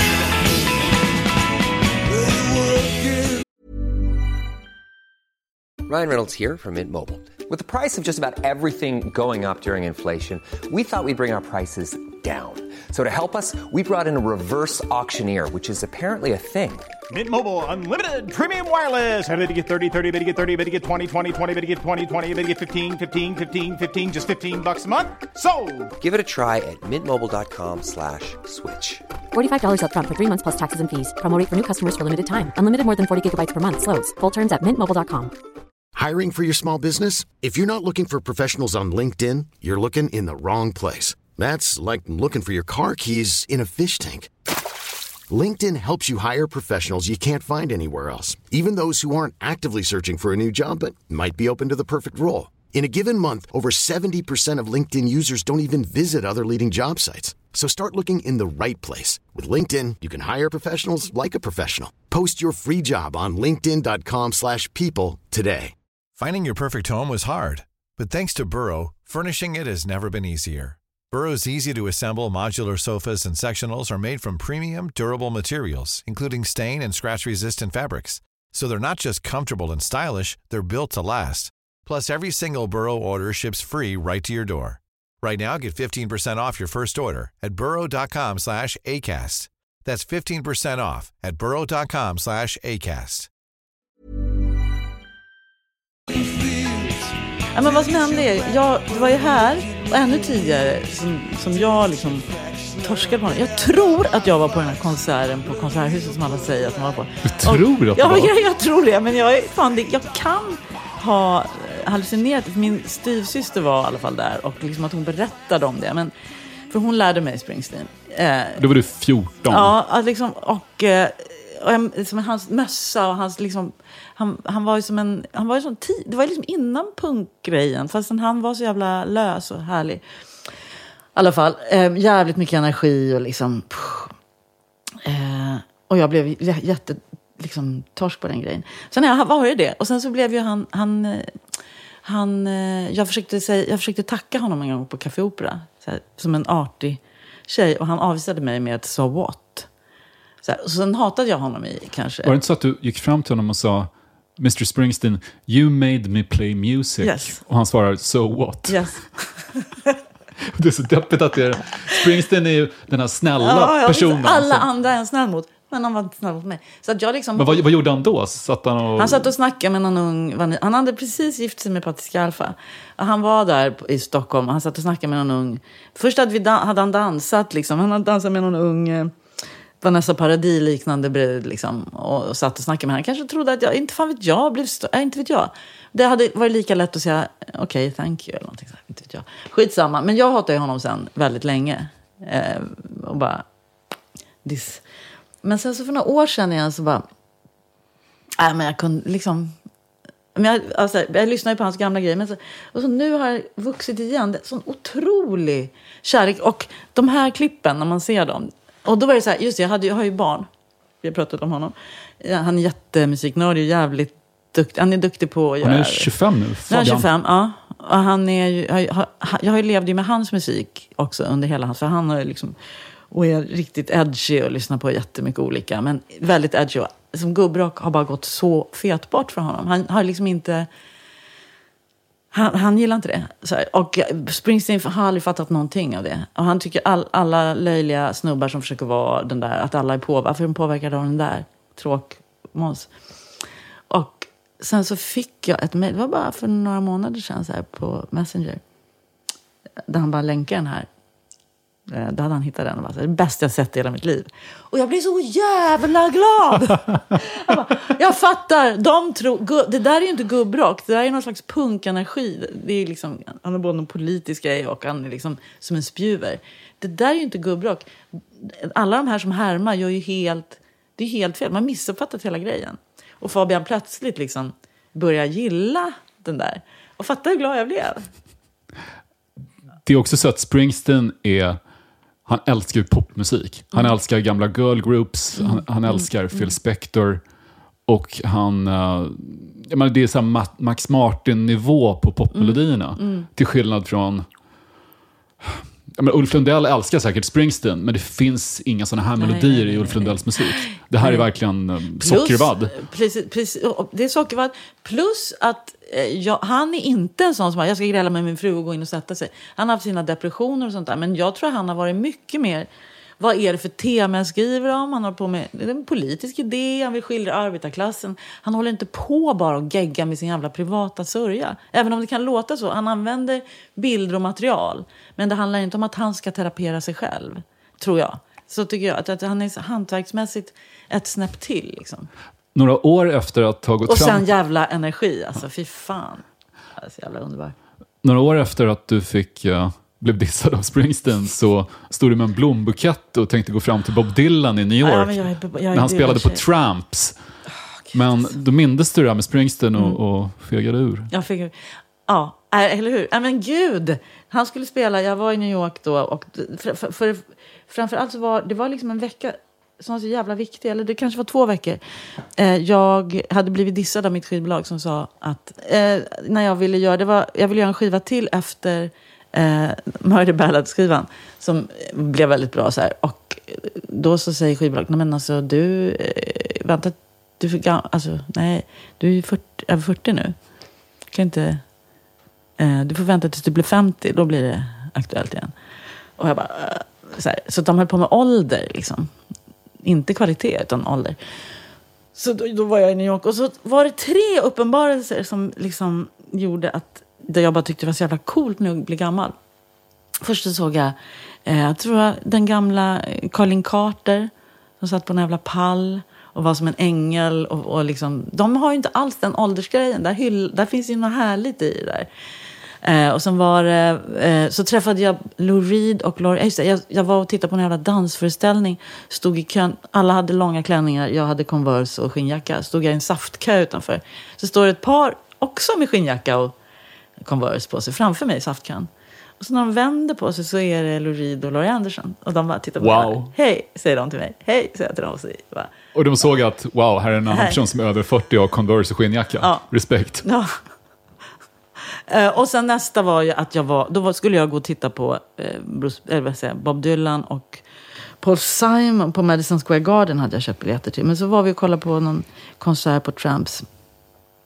Ryan Reynolds here from Mint Mobile. With the price of just about everything going up during inflation, we thought we'd bring our prices down. So to help us, we brought in a reverse auctioneer, which is apparently a thing. Mint Mobile Unlimited Premium Wireless. How to get 30, 30, bit to get 30, bit to get 20, 20, 20, bit to get 20, 20, bit to get 15, 15, 15, 15, just $15 a month? Sold! Give it a try at mintmobile.com/switch. $45 up front for 3 months plus taxes and fees. Promo rate for new customers for limited time. Unlimited more than 40 gigabytes per month. Slows full terms at mintmobile.com. Hiring for your small business? If you're not looking for professionals on LinkedIn, you're looking in the wrong place. That's like looking for your car keys in a fish tank. LinkedIn helps you hire professionals you can't find anywhere else, even those who aren't actively searching for a new job but might be open to the perfect role. In a given month, over 70% of LinkedIn users don't even visit other leading job sites. So start looking in the right place. With LinkedIn, you can hire professionals like a professional. Post your free job on linkedin.com/people today. Finding your perfect home was hard, but thanks to Burrow, furnishing it has never been easier. Burrow's easy-to-assemble modular sofas and sectionals are made from premium, durable materials, including stain and scratch-resistant fabrics. So they're not just comfortable and stylish, they're built to last. Plus, every single Burrow order ships free right to your door. Right now, get 15% off your first order at burrow.com/ACAST. That's 15% off at burrow.com/ACAST. Ja, men vad som hände är, det var ju här och ännu tidigare som jag liksom torskade på den. Jag tror att jag var på den här konserten på Konserthuset som alla säger att man var på. Du tror att det var? Jag tror det, men jag kan ha hallucinerat. För min styvsyster var i alla fall där och liksom att hon berättade om det. Men, för hon lärde mig Springsteen. Då var du 14. Ja, liksom, och liksom hans mössa och hans liksom han var ju som det var ju liksom innan punkgrejen, fast han var så jävla lös och härlig. I alla fall jävligt mycket energi och liksom och jag blev jätte liksom torsk på den grejen. Sen var det det och sen så blev ju jag försökte tacka honom en gång på Café Opera så här, som en artig tjej, och han avvisade mig med ett so what. Så sen hatade jag honom i kanske. Var det inte så att du gick fram till honom och sa: Mr. Springsteen, you made me play music. Yes. Och han svarar, so what? Yes. Det är så deppigt att det är... Springsteen är ju den här snälla personen. Alla andra är en snäll mot, men han var inte snäll mot mig. Så att jag liksom... Men vad gjorde han då? Han satt och snackade med någon ung... Han hade precis gift sig med Patricia Alfa. Han var där i Stockholm och han satt och snackade med någon ung... Först hade han dansat liksom. Han hade dansat med någon ung... Vanessa Paradis-liknande brud liksom. Och satt och snackade med henne. Kanske trodde att jag... Inte fan vet jag. Inte vet jag. Det hade varit lika lätt att säga okej, thank you eller någonting så här, inte vet jag. Skitsamma, men jag hatade honom sen väldigt länge. Och bara Men sen så för några år sedan igen så bara men jag kunde liksom jag lyssnade på hans gamla grejer men och så nu har jag vuxit igen. Det är sån otrolig kärlek och de här klippen när man ser dem. Och då var det så här, just det, jag har ju barn. Vi har pratat om honom. Han är jättemusiknördig och jävligt duktig. Han är duktig på att göra... Han är 25 nu, Fabian. Han är 25, ja. Och han är ju... Jag har ju levt med hans musik också under hela hans... För han har ju liksom... Och är riktigt edgy och lyssnar på jättemycket olika. Men väldigt edgy. Och som gubbrock har bara gått så fet bort för honom. Han har liksom inte... Han gillar inte det. Så här, och Springsteen har aldrig fattat någonting av det. Och han tycker alla löjliga snubbar som försöker vara den där... Att alla är varför är de påverkade av den där tråkmåns? Och sen så fick jag ett mejl, det var bara för några månader sedan så här, på Messenger. Där han bara länkade den här. Då hade han hittat den och bara, det är det bästa jag sett i hela mitt liv. Och jag blev så jävla glad. jag fattar, det där är ju inte gubbrock. Det där är någon slags punkenergi. Det är liksom, han är både en politisk grej och han är liksom som en spjuver. Det där är ju inte gubbrock. Alla de här som härmar gör ju det är helt fel. Man har missuppfattat hela grejen. Och Fabian plötsligt liksom börjar gilla den där. Och fatta hur glad jag blev. Det är också så att Springsteen han älskar ju popmusik. Han älskar gamla girl groups. Han älskar Phil Spector. Och han... jag menar, det är så här Max Martin-nivå på popmelodierna. Till skillnad från... Ulf Lundell älskar säkert Springsteen, men det finns inga såna här melodier i Ulf Lundells musik. Det här är verkligen sockervadd. Precis, det är sockervadd. Plus att han är inte en sån som jag ska gräla med min fru och gå in och sätta sig. Han har haft sina depressioner och sånt där. Men jag tror att han har varit mycket mer... Vad är det för tema jag skriver om? Han har på med en politisk idé. Han vill skildra arbetarklassen. Han håller inte på bara att gegga med sin jävla privata sörja. Även om det kan låta så. Han använder bilder och material. Men det handlar inte om att han ska terapera sig själv. Tror jag. Så tycker jag att han är hantverksmässigt ett snäpp till. Liksom. Några år efter att ha gått och fram... sen jävla energi. Alltså, fy fan. Det är så jävla underbart. Några år efter att du blev dissad av Springsteen så stod du med en blombukett och tänkte gå fram till Bob Dylan i New York när han spelade på Tramps. Men då mindes du det här med Springsteen och fegade ur. Ja, eller hur? Men gud, han skulle spela, jag var i New York då och framförallt så var det liksom en vecka som var så jävla viktig, eller det kanske var 2 veckor. Jag hade blivit dissad av mitt skivbolag som sa att när jag ville göra en skiva till efter Murder Ballad-skivan som blev väldigt bra så här. Och då så säger skivbolaget, nej men alltså du vänta, du är över 40 nu, kan inte du får vänta tills du blir 50, då blir det aktuellt igen. Och jag bara så de höll på med ålder liksom, inte kvalitet utan ålder. Så då var jag i New York och så var det 3 uppenbarelser som liksom gjorde att det jag bara tyckte var så jävla coolt när jag blev gammal. Först så såg jag tror den gamla Colin Carter som satt på en jävla pall och var som en ängel och liksom, de har ju inte alls den åldersgrejen. Där finns ju något härligt i det där. Och sen så träffade jag Lou Reed och Laurie. Jag var och tittade på en jävla dansföreställning. Stod i kön, alla hade långa klänningar. Jag hade Converse och skinnjacka. Stod jag i en saftkö utanför. Så står det ett par också med skinnjacka och Converse på sig framför mig i saftkön. Och så när de vänder på sig så är det Lou Reed och Laurie Anderson. Och de bara tittar på mig. Hej, säger de till mig. Hej, säger jag till dem. Och de såg att, wow, här är en annan person som är över 40 och Converse och skinnjacka. Ja. Respekt. Ja. Och sen nästa var ju att då skulle jag gå och titta på Bob Dylan och Paul Simon på Madison Square Garden hade jag köpt biljetter till. Men så var vi och kollade på någon konsert på Tramps.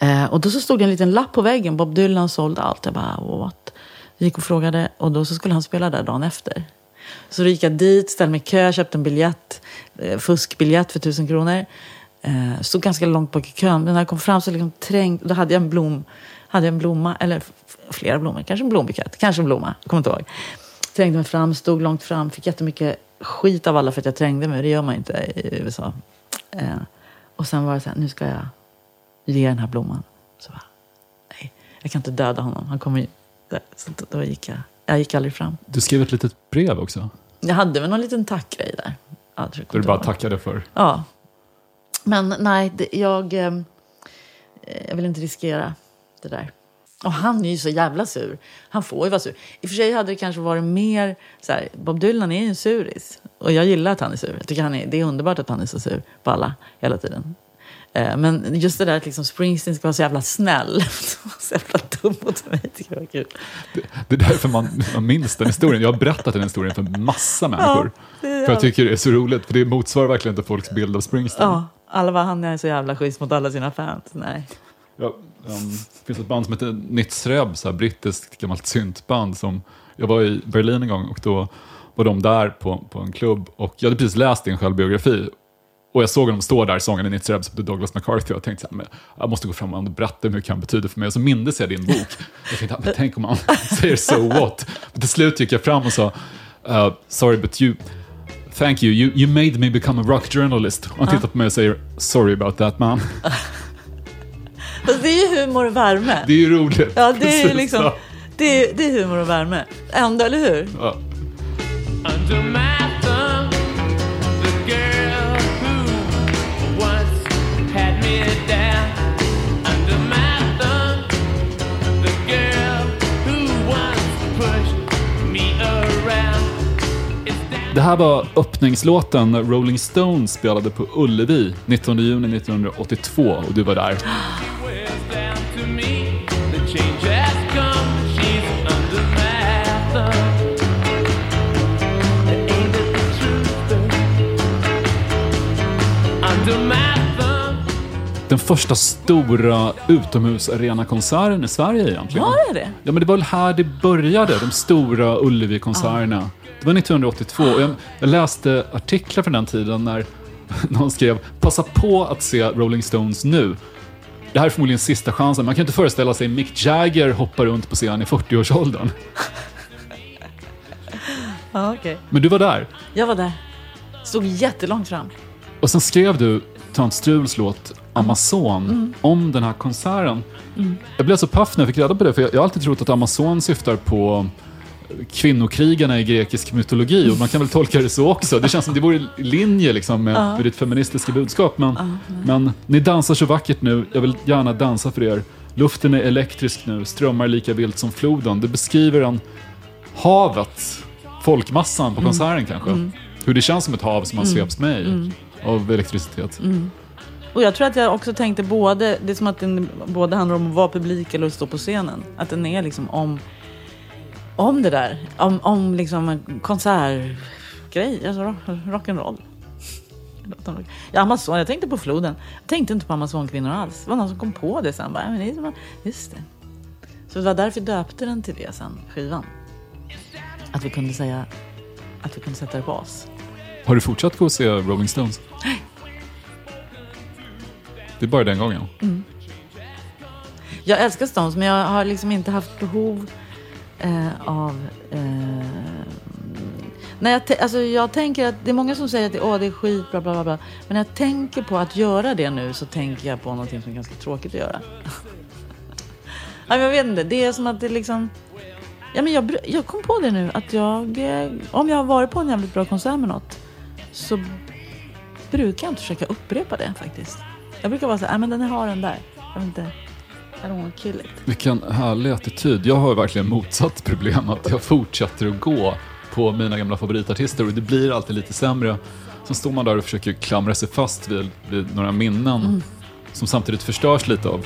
Och då så stod det en liten lapp på väggen. Bob Dylan sålde allt. Jag bara, what? Jag gick och frågade. Och då så skulle han spela där dagen efter. Så då gick jag dit, ställde mig i kö, köpte en biljett. Fuskbiljett för 1000 kronor. Stod ganska långt bak i kön. Men när jag kom fram så liksom trängd. Då hade jag en blomma. Eller flera blommor. Kanske en blombukett. Kanske en blomma. Jag kommer inte ihåg. Trängde mig fram, stod långt fram. Fick jättemycket skit av alla för att jag trängde mig. Det gör man inte i USA. Och sen var det så här, nu ska jag ge den här blomman. Så bara, nej, jag kan inte döda honom. Han kommer ju... Så då gick jag gick aldrig fram. Du skrev ett litet brev också. Jag hade väl någon liten tackgrej där. Där du bara tackade för. Ja. Men nej, jag vill inte riskera det där. Och han är ju så jävla sur. Han får ju vara sur. I och för sig hade det kanske varit mer så här, Bob Dylan är ju en suris. Och jag gillar att han är sur. Jag tycker det är underbart att han är så sur på alla hela tiden. Men just det där att liksom Springsteen ska vara så jävla snäll. Så jävla dum mot mig, tycker jag var kul. Det är därför man minns den historien. Jag har berättat den historien för massa människor. För jag tycker det är så roligt. För det motsvarar verkligen inte folks bild av Springsteen. Ja, alla var han är så jävla schysst mot alla sina fans. Nej. Ja, det finns ett band som heter Nitzreb, så här brittiskt gammalt syntband som jag var i Berlin en gång och då var de där på en klubb och jag hade precis läst din självbiografi och jag såg dem stå där, sången i Nitzreb som heter Douglas McCarthy och jag tänkte så här, jag måste gå fram och berätta hur mycket han betyder för mig och så mindes jag din bok. Jag tänkte, tänk om han säger so what? Men till slut gick jag fram och sa sorry but thank you made me become a rock journalist. Och han tittar på mig och säger sorry about that man. Det är ju humor och värme. Det är ju roligt. Ja, det är ju liksom det är humor och värme. Ändå, eller hur? Ja. Under my thumb, the girl who once had me down. Under my thumb, the girl who once pushed me around. Det här var öppningslåten Rolling Stones spelade på Ullevi 19 juni 1982 och du var där. Den första stora utomhusarena-konserten i Sverige egentligen. Var det? Ja, men det var väl här det började, de stora Ullevi-konserterna. Det var 1982 och jag läste artiklar från den tiden när någon skrev passa på att se Rolling Stones nu. Det här är förmodligen sista chansen. Man kan inte föreställa sig Mick Jagger hoppar runt på scenen i 40-årsåldern. Ja, okej. Men du var där? Jag var där. Stod jättelångt fram. Och sen skrev du Tant Struls låt Amazon om den här konserten. Jag blev så paff när jag fick reda på det, för jag har alltid trott att Amazon syftar på kvinnokrigarna i grekisk mytologi och man kan väl tolka det så också. Det känns som det vore i linje liksom, med ditt feministiska budskap. Men ni dansar så vackert nu. Jag vill gärna dansa för er. Luften är elektrisk nu. Strömmar lika vilt som floden. Det beskriver en havet, folkmassan på konserten kanske. Hur det känns som ett hav som man sveps med i av elektricitet. Och jag tror att jag också tänkte både, det är som att den både handlar om att vara publik eller att stå på scenen. Att den är liksom om det där. Om liksom en konsertgrej. Alltså rock'n'roll. Ja, Amazon, jag tänkte på floden. Jag tänkte inte på Amazonkvinnor alls. Det var någon som kom på det sen. Men det är som, just det. Så det var därför jag döpte den till det sen, skivan. Att vi kunde säga att vi kunde sätta det på oss. Har du fortsatt gå och se Rolling Stones? Nej. Det är bara den gången. Jag älskar Stones, men jag har liksom inte haft behov av... jag tänker att det är många som säger att det är skit, bla bla bla. Men när jag tänker på att göra det nu så tänker jag på någonting som är ganska tråkigt att göra. Jag vet inte, det är som att det liksom... Ja, men jag kom på det nu att om jag har varit på en jävligt bra konsert med något så brukar jag inte försöka upprepa det faktiskt. Jag brukar vara så här, men den har den där. Jag vet inte, I don't want to kill it. Vilken härlig attityd. Jag har verkligen motsatt problem att jag fortsätter att gå på mina gamla favoritartister och det blir alltid lite sämre. Så står man där och försöker klamra sig fast vid några minnen som samtidigt förstörs lite av.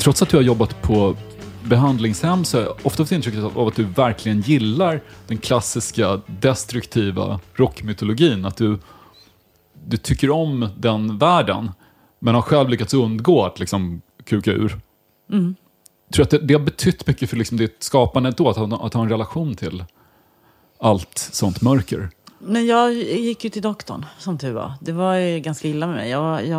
trots att du har jobbat på behandlingshem så har jag ofta fått intrycket av att du verkligen gillar den klassiska destruktiva rockmytologin. Att du tycker om den världen men har själv lyckats undgå att liksom kuka ur. Mm. Tror att det har betytt mycket för liksom ditt skapande då, att ha en relation till allt sånt mörker. Men jag gick ju till doktorn, som tur var. Det var ju ganska illa med mig.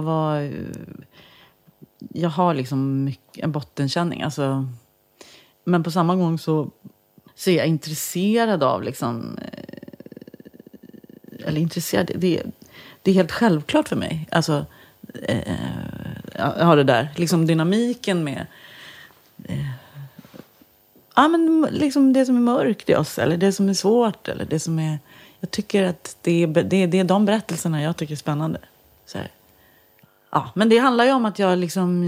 Jag har liksom en bottenkänning. Alltså, men på samma gång så är jag intresserad av liksom... Eller intresserad, det är helt självklart för mig. Alltså, jag har det där. Liksom dynamiken med... men liksom det som är mörkt i oss. Eller det som är svårt. Eller det som är... Jag tycker att det är de berättelserna jag tycker är spännande. Så här. Ja, men det handlar ju om att jag liksom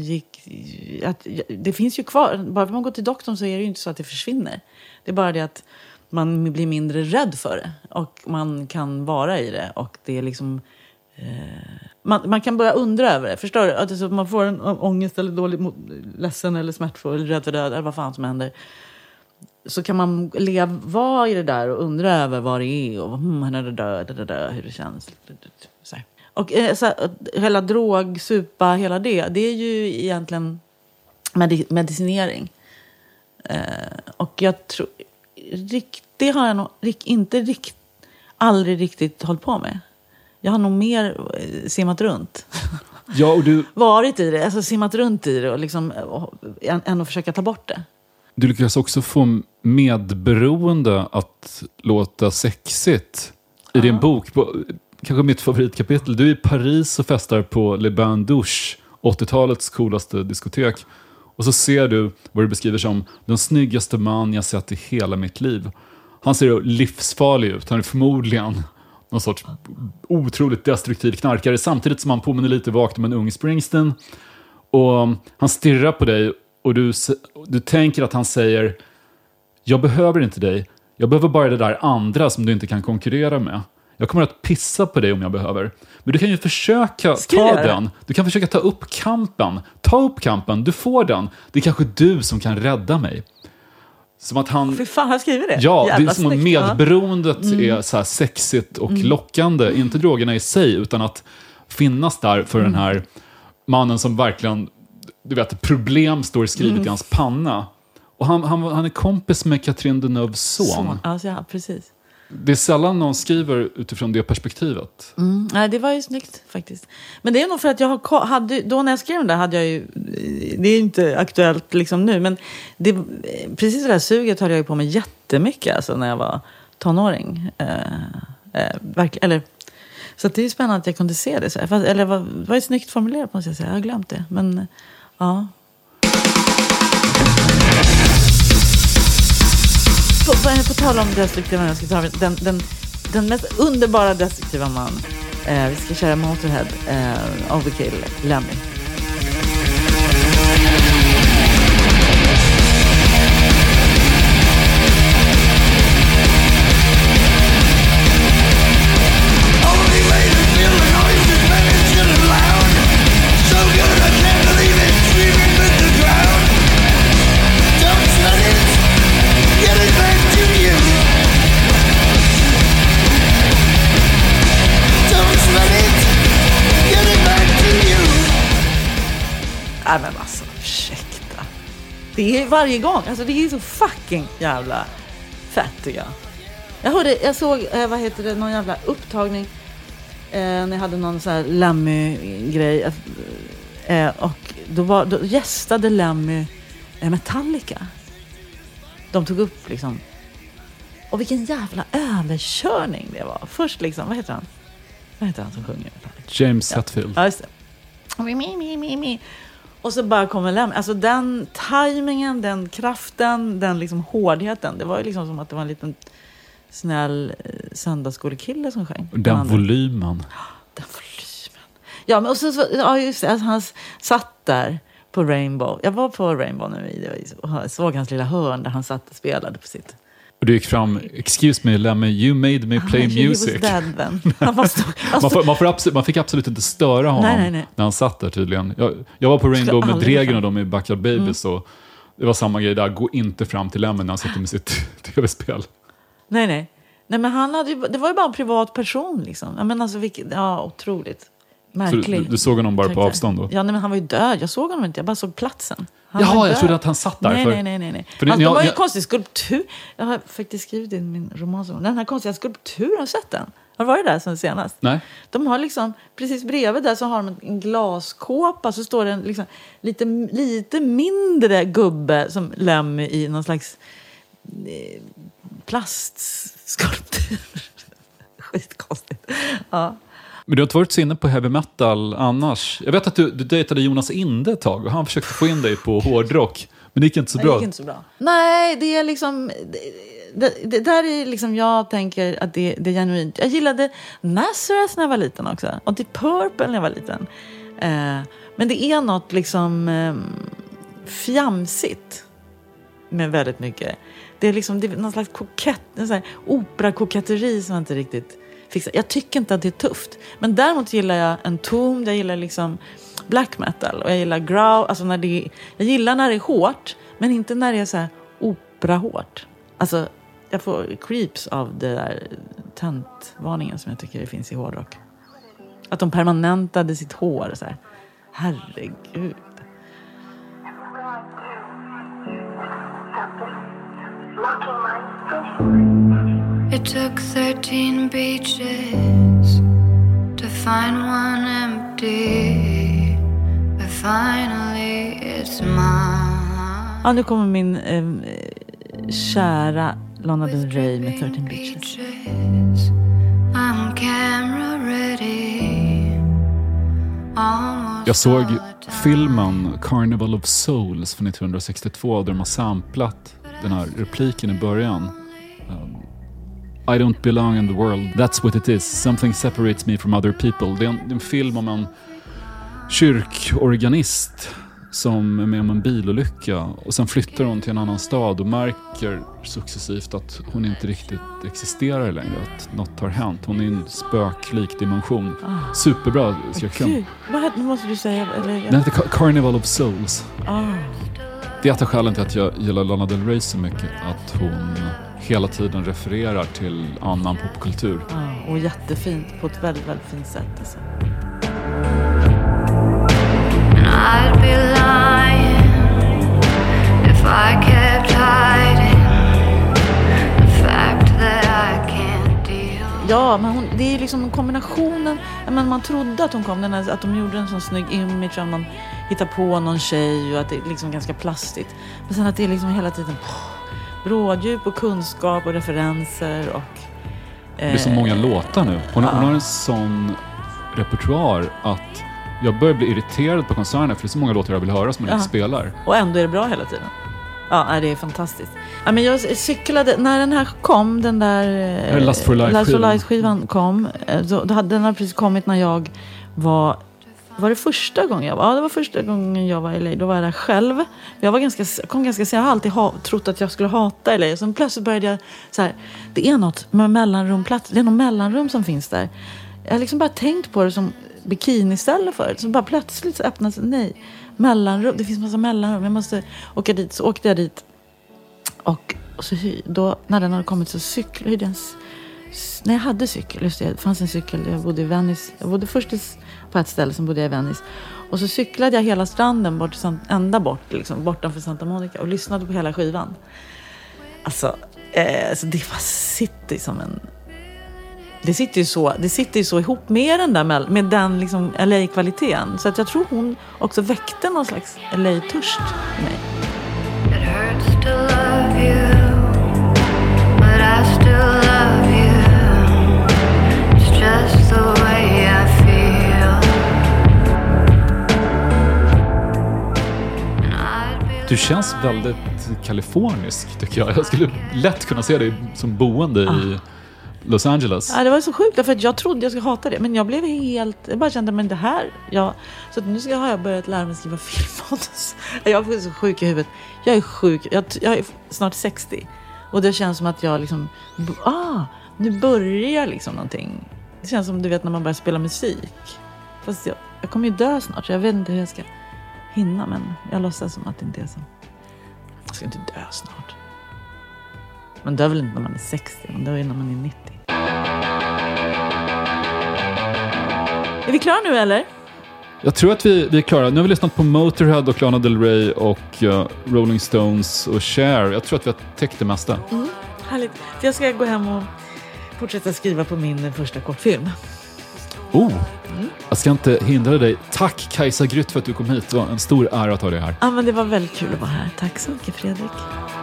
det finns ju kvar. Bara för man går till doktorn så är det ju inte så att det försvinner. Det är bara det att man blir mindre rädd för det. Och man kan vara i det. Och det är liksom... Man kan börja undra över det. Förstår du? Alltså, man får en ångest eller dålig, ledsen eller smärtfull eller rädd för död eller vad fan som händer. Så kan man vara i det där och undra över vad det är. Och han är död, hur det känns. Så här. Och hela drog, supa, hela det är ju egentligen medicinering. Och jag tror... Det har jag nog aldrig riktigt hållit på med. Jag har nog mer simmat runt. Ja, och du... varit i det, alltså simmat runt i det och liksom, än att försöka ta bort det. Du lyckas också få medberoende att låta sexigt i din bok. Kanske mitt favoritkapitel. Du är i Paris och festar på Le Bain Douche, 80-talets coolaste diskotek. Och så ser du vad du beskriver som den snyggaste man jag sett i hela mitt liv. Han ser livsfarlig ut. Han är förmodligen någon sorts otroligt destruktiv knarkare. Samtidigt som han påminner lite vagt om en ung Springsteen. Och han stirrar på dig och du tänker att han säger: jag behöver inte dig. Jag behöver bara det där andra som du inte kan konkurrera med. Jag kommer att pissa på dig om jag behöver. Men du kan ju försöka ta den. Du kan försöka ta upp kampen. Ta upp kampen, du får den. Det är kanske du som kan rädda mig. Som att han... Fy fan, jag skriver det. Ja, jävla det är som att medberoendet är så här sexigt och lockande. Inte drogerna i sig, utan att finnas där för den här mannen som verkligen, du vet, problem står skrivet i hans panna. Och han är kompis med Catherine Deneuves son. Alltså, ja, precis. Det är sällan någon skriver utifrån det perspektivet. Nej, det var ju snyggt faktiskt. Men det är nog för att jag hade, då när jag skrev den där hade jag ju, det är inte aktuellt liksom nu, men precis det där suget hade jag ju på mig jättemycket alltså, när jag var tonåring. Eller, så det är ju spännande att jag kunde se det så här. Eller det var ju snyggt formulerat, måste jag säga. Jag har glömt det, men ja. På tal om destruktiva, jag ska ta den mest underbara destruktiva man. Vi ska köra Motorhead, Overkill, Lemmy. Men alltså, ursäkta. Det är varje gång. Alltså det är så fucking jävla fett, tycker jag. Jag såg, någon jävla upptagning när jag hade någon sån här Lemmy-grej. Och då gästade Lemmy Metallica. De tog upp liksom. Och vilken jävla överkörning det var. Först liksom, vad heter han som sjunger? James Hetfield. Ja, just det. Och så bara kommer Lemmy. Alltså den tajmingen, den kraften, den liksom hårdheten. Det var ju liksom som att det var en liten snäll söndagsskolekille som sjöng. Den volymen. Den volymen. Ja, men och så just det, alltså, han satt där på Rainbow. Jag var på Rainbow nu och såg hans lilla hörn där han satt och spelade på sitt Och du gick fram, excuse me Lemmy, you made me play music. He was dead then. Man fick absolut inte störa honom när han satt där tydligen. Jag var på Rainbow med Dregen och de i Backyard Babies och det var samma grej där. Gå inte fram till Lemmy när han sitter med sitt tv-spel. Nej, men det var ju bara en privat person liksom. Men alltså, otroligt märkligt. Så du såg honom bara på avstånd då? Ja, men han var ju död. Jag såg honom inte, jag bara såg platsen. Jag trodde att han satt där. Nej. Det var ju en konstig skulptur. Jag har faktiskt skrivit i min roman. Den här konstiga skulpturen, har du sett den? Har du varit där sen senast? Nej. De har liksom, precis bredvid där så har de en glaskåpa. Så står det en liksom, lite mindre gubbe som Lemmy i någon slags plastskulptur. Skitkonstigt. Ja. Men du har inte varit så inne på heavy metal annars. Jag vet att du dejtade Jonas Inde ett tag och han försökte få in dig på hårdrock. Men det gick inte så bra. Nej, det är liksom... Det där är liksom, jag tänker att det är genuint. Jag gillade Nazareth när jag var liten också. Och Deep Purple när jag var liten. Men det är något liksom fjamsigt med väldigt mycket. Det är någon slags opera-koketteri som jag inte riktigt fixar. Jag tycker inte att det är tufft. Men däremot gillar jag Entombed, jag gillar liksom black metal och jag gillar growl. Alltså jag gillar när det är hårt, men inte när det är så här opera-hårt. Alltså, jag får creeps av det där töntvarningen som jag tycker det finns i hårdrock. Att de permanentade sitt hår så här. Herregud. It took 13 beaches to find one empty, but finally it's mine. Ja, nu kommer min kära Lana Del Rey med 13 beaches. I'm camera ready. Jag såg filmen Carnival of Souls från 1962 där de har samplat den här repliken i början. I don't belong in the world. That's what it is. Something separates me from other people. Det är en film om en kyrkorganist som är med om en bilolycka och sen flyttar hon till en annan stad och märker successivt att hon inte riktigt existerar längre, att något har hänt. Hon är i en spöklik dimension. Superbra skräckfilm. Vad måste du säga? Den heter Carnival of Souls. Det är ett av skälen till att jag gillar Lana Del Rey så mycket, att hon hela tiden refererar till annan popkultur. Och jättefint, på ett väldigt, väldigt fint sätt alltså. I'd be lying if I kept hiding the fact that I can't deal. Ja, men det är liksom kombinationen. Men man trodde att hon kom, att de gjorde en sån snygg image, att man hittar på någon tjej och att det är liksom ganska plastigt. Men sen att det är liksom hela tiden bråddjup och kunskap och referenser och... Det är så många låtar nu. Hon har en sån repertoar att jag börjar bli irriterad på konserterna för det är så många låtar jag vill höra som man inte spelar. Och ändå är det bra hela tiden. Ja, det är fantastiskt. Ja, men jag cyklade, när den här kom, den där... Last for Life-skivan kom. Då hade den precis kommit när jag var... Var det första gången jag var? Ja, det var första gången jag var i LA. Då var jag där själv. Jag kom ganska sen. Jag har alltid trott att jag skulle hata LA. Så plötsligt började jag så här. Det är något med mellanrumplats. Det är något mellanrum som finns där. Jag har liksom bara tänkt på det som bikiniställe förut. Så bara plötsligt så öppnas nej. Mellanrum. Det finns massa mellanrum. Jag måste åka dit. Så åkte jag dit. Och så då när den hade kommit så cyklade jag. När jag hade cykel. Just det fanns en cykel. Jag bodde i Venice. Jag bodde först på ett ställe som bodde jag i Venice. Och så cyklade jag hela stranden ända bort liksom, bortanför Santa Monica och lyssnade på hela skivan. Alltså det var sitter som en... Det sitter ju så ihop med den där med den liksom LA-kvaliteten. Så att jag tror hon också väckte någon slags LA-törst i mig. It hurts to love you, but I still love you. It's just the way I feel. Du känns väldigt kalifornisk tycker jag. Jag skulle lätt kunna se dig som boende i Los Angeles. Ja, det var så sjukt för att jag trodde jag skulle hata det. Men jag blev jag bara kände, men det här... Så att nu har jag börjat lära mig skriva filmmanus. Jag är så sjuk i huvudet. Jag är sjuk. Jag är snart 60. Och det känns som att jag liksom, nu börjar liksom någonting. Det känns som, du vet, när man börjar spela musik. Fast jag kommer ju dö snart, så jag vet inte hur jag ska hinna, men jag låtsas som att det inte är så. Jag ska inte dö snart. Man dör väl inte när man är 60, man dör ju när man är 90. Är vi klara nu eller? Jag tror att vi är klara. Nu har vi lyssnat på Motorhead och Lana Del Rey och Rolling Stones och Cher. Jag tror att vi har täckt det mesta. Härligt. Jag ska gå hem och fortsätta skriva på min första kortfilm. Jag ska inte hindra dig. Tack Kajsa Grytt för att du kom hit. Det var en stor ära att ha dig här. Ja, men det var väldigt kul att vara här. Tack så mycket, Fredrik.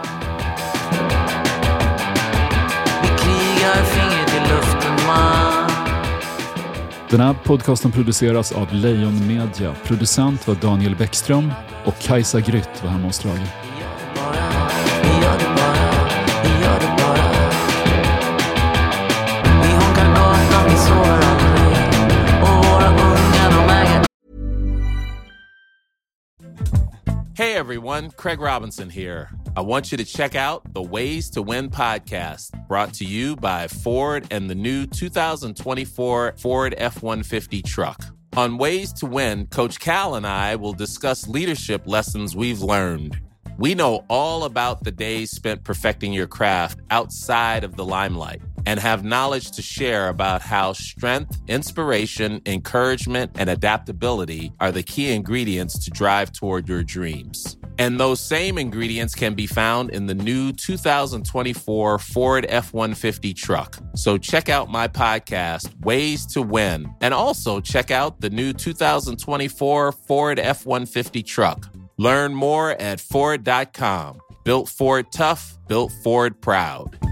Vi krigar fingret i luften, man. Den här podcasten produceras av Lejon Media. Producent var Daniel Bäckström och Kajsa Grytt var hemma hos Drage. Vi gör det bara. Vi honkar gatan, vi sover aldrig. Och våra unga, de äger. Hey everyone, Craig Robinson here. I want you to check out the Ways to Win podcast, brought to you by Ford and the new 2024 Ford F-150 truck. On Ways to Win, Coach Cal and I will discuss leadership lessons we've learned. We know all about the days spent perfecting your craft outside of the limelight and have knowledge to share about how strength, inspiration, encouragement, and adaptability are the key ingredients to drive toward your dreams. And those same ingredients can be found in the new 2024 Ford F-150 truck. So check out my podcast, Ways to Win, and also check out the new 2024 Ford F-150 truck. Learn more at Ford.com. Built Ford tough, built Ford proud.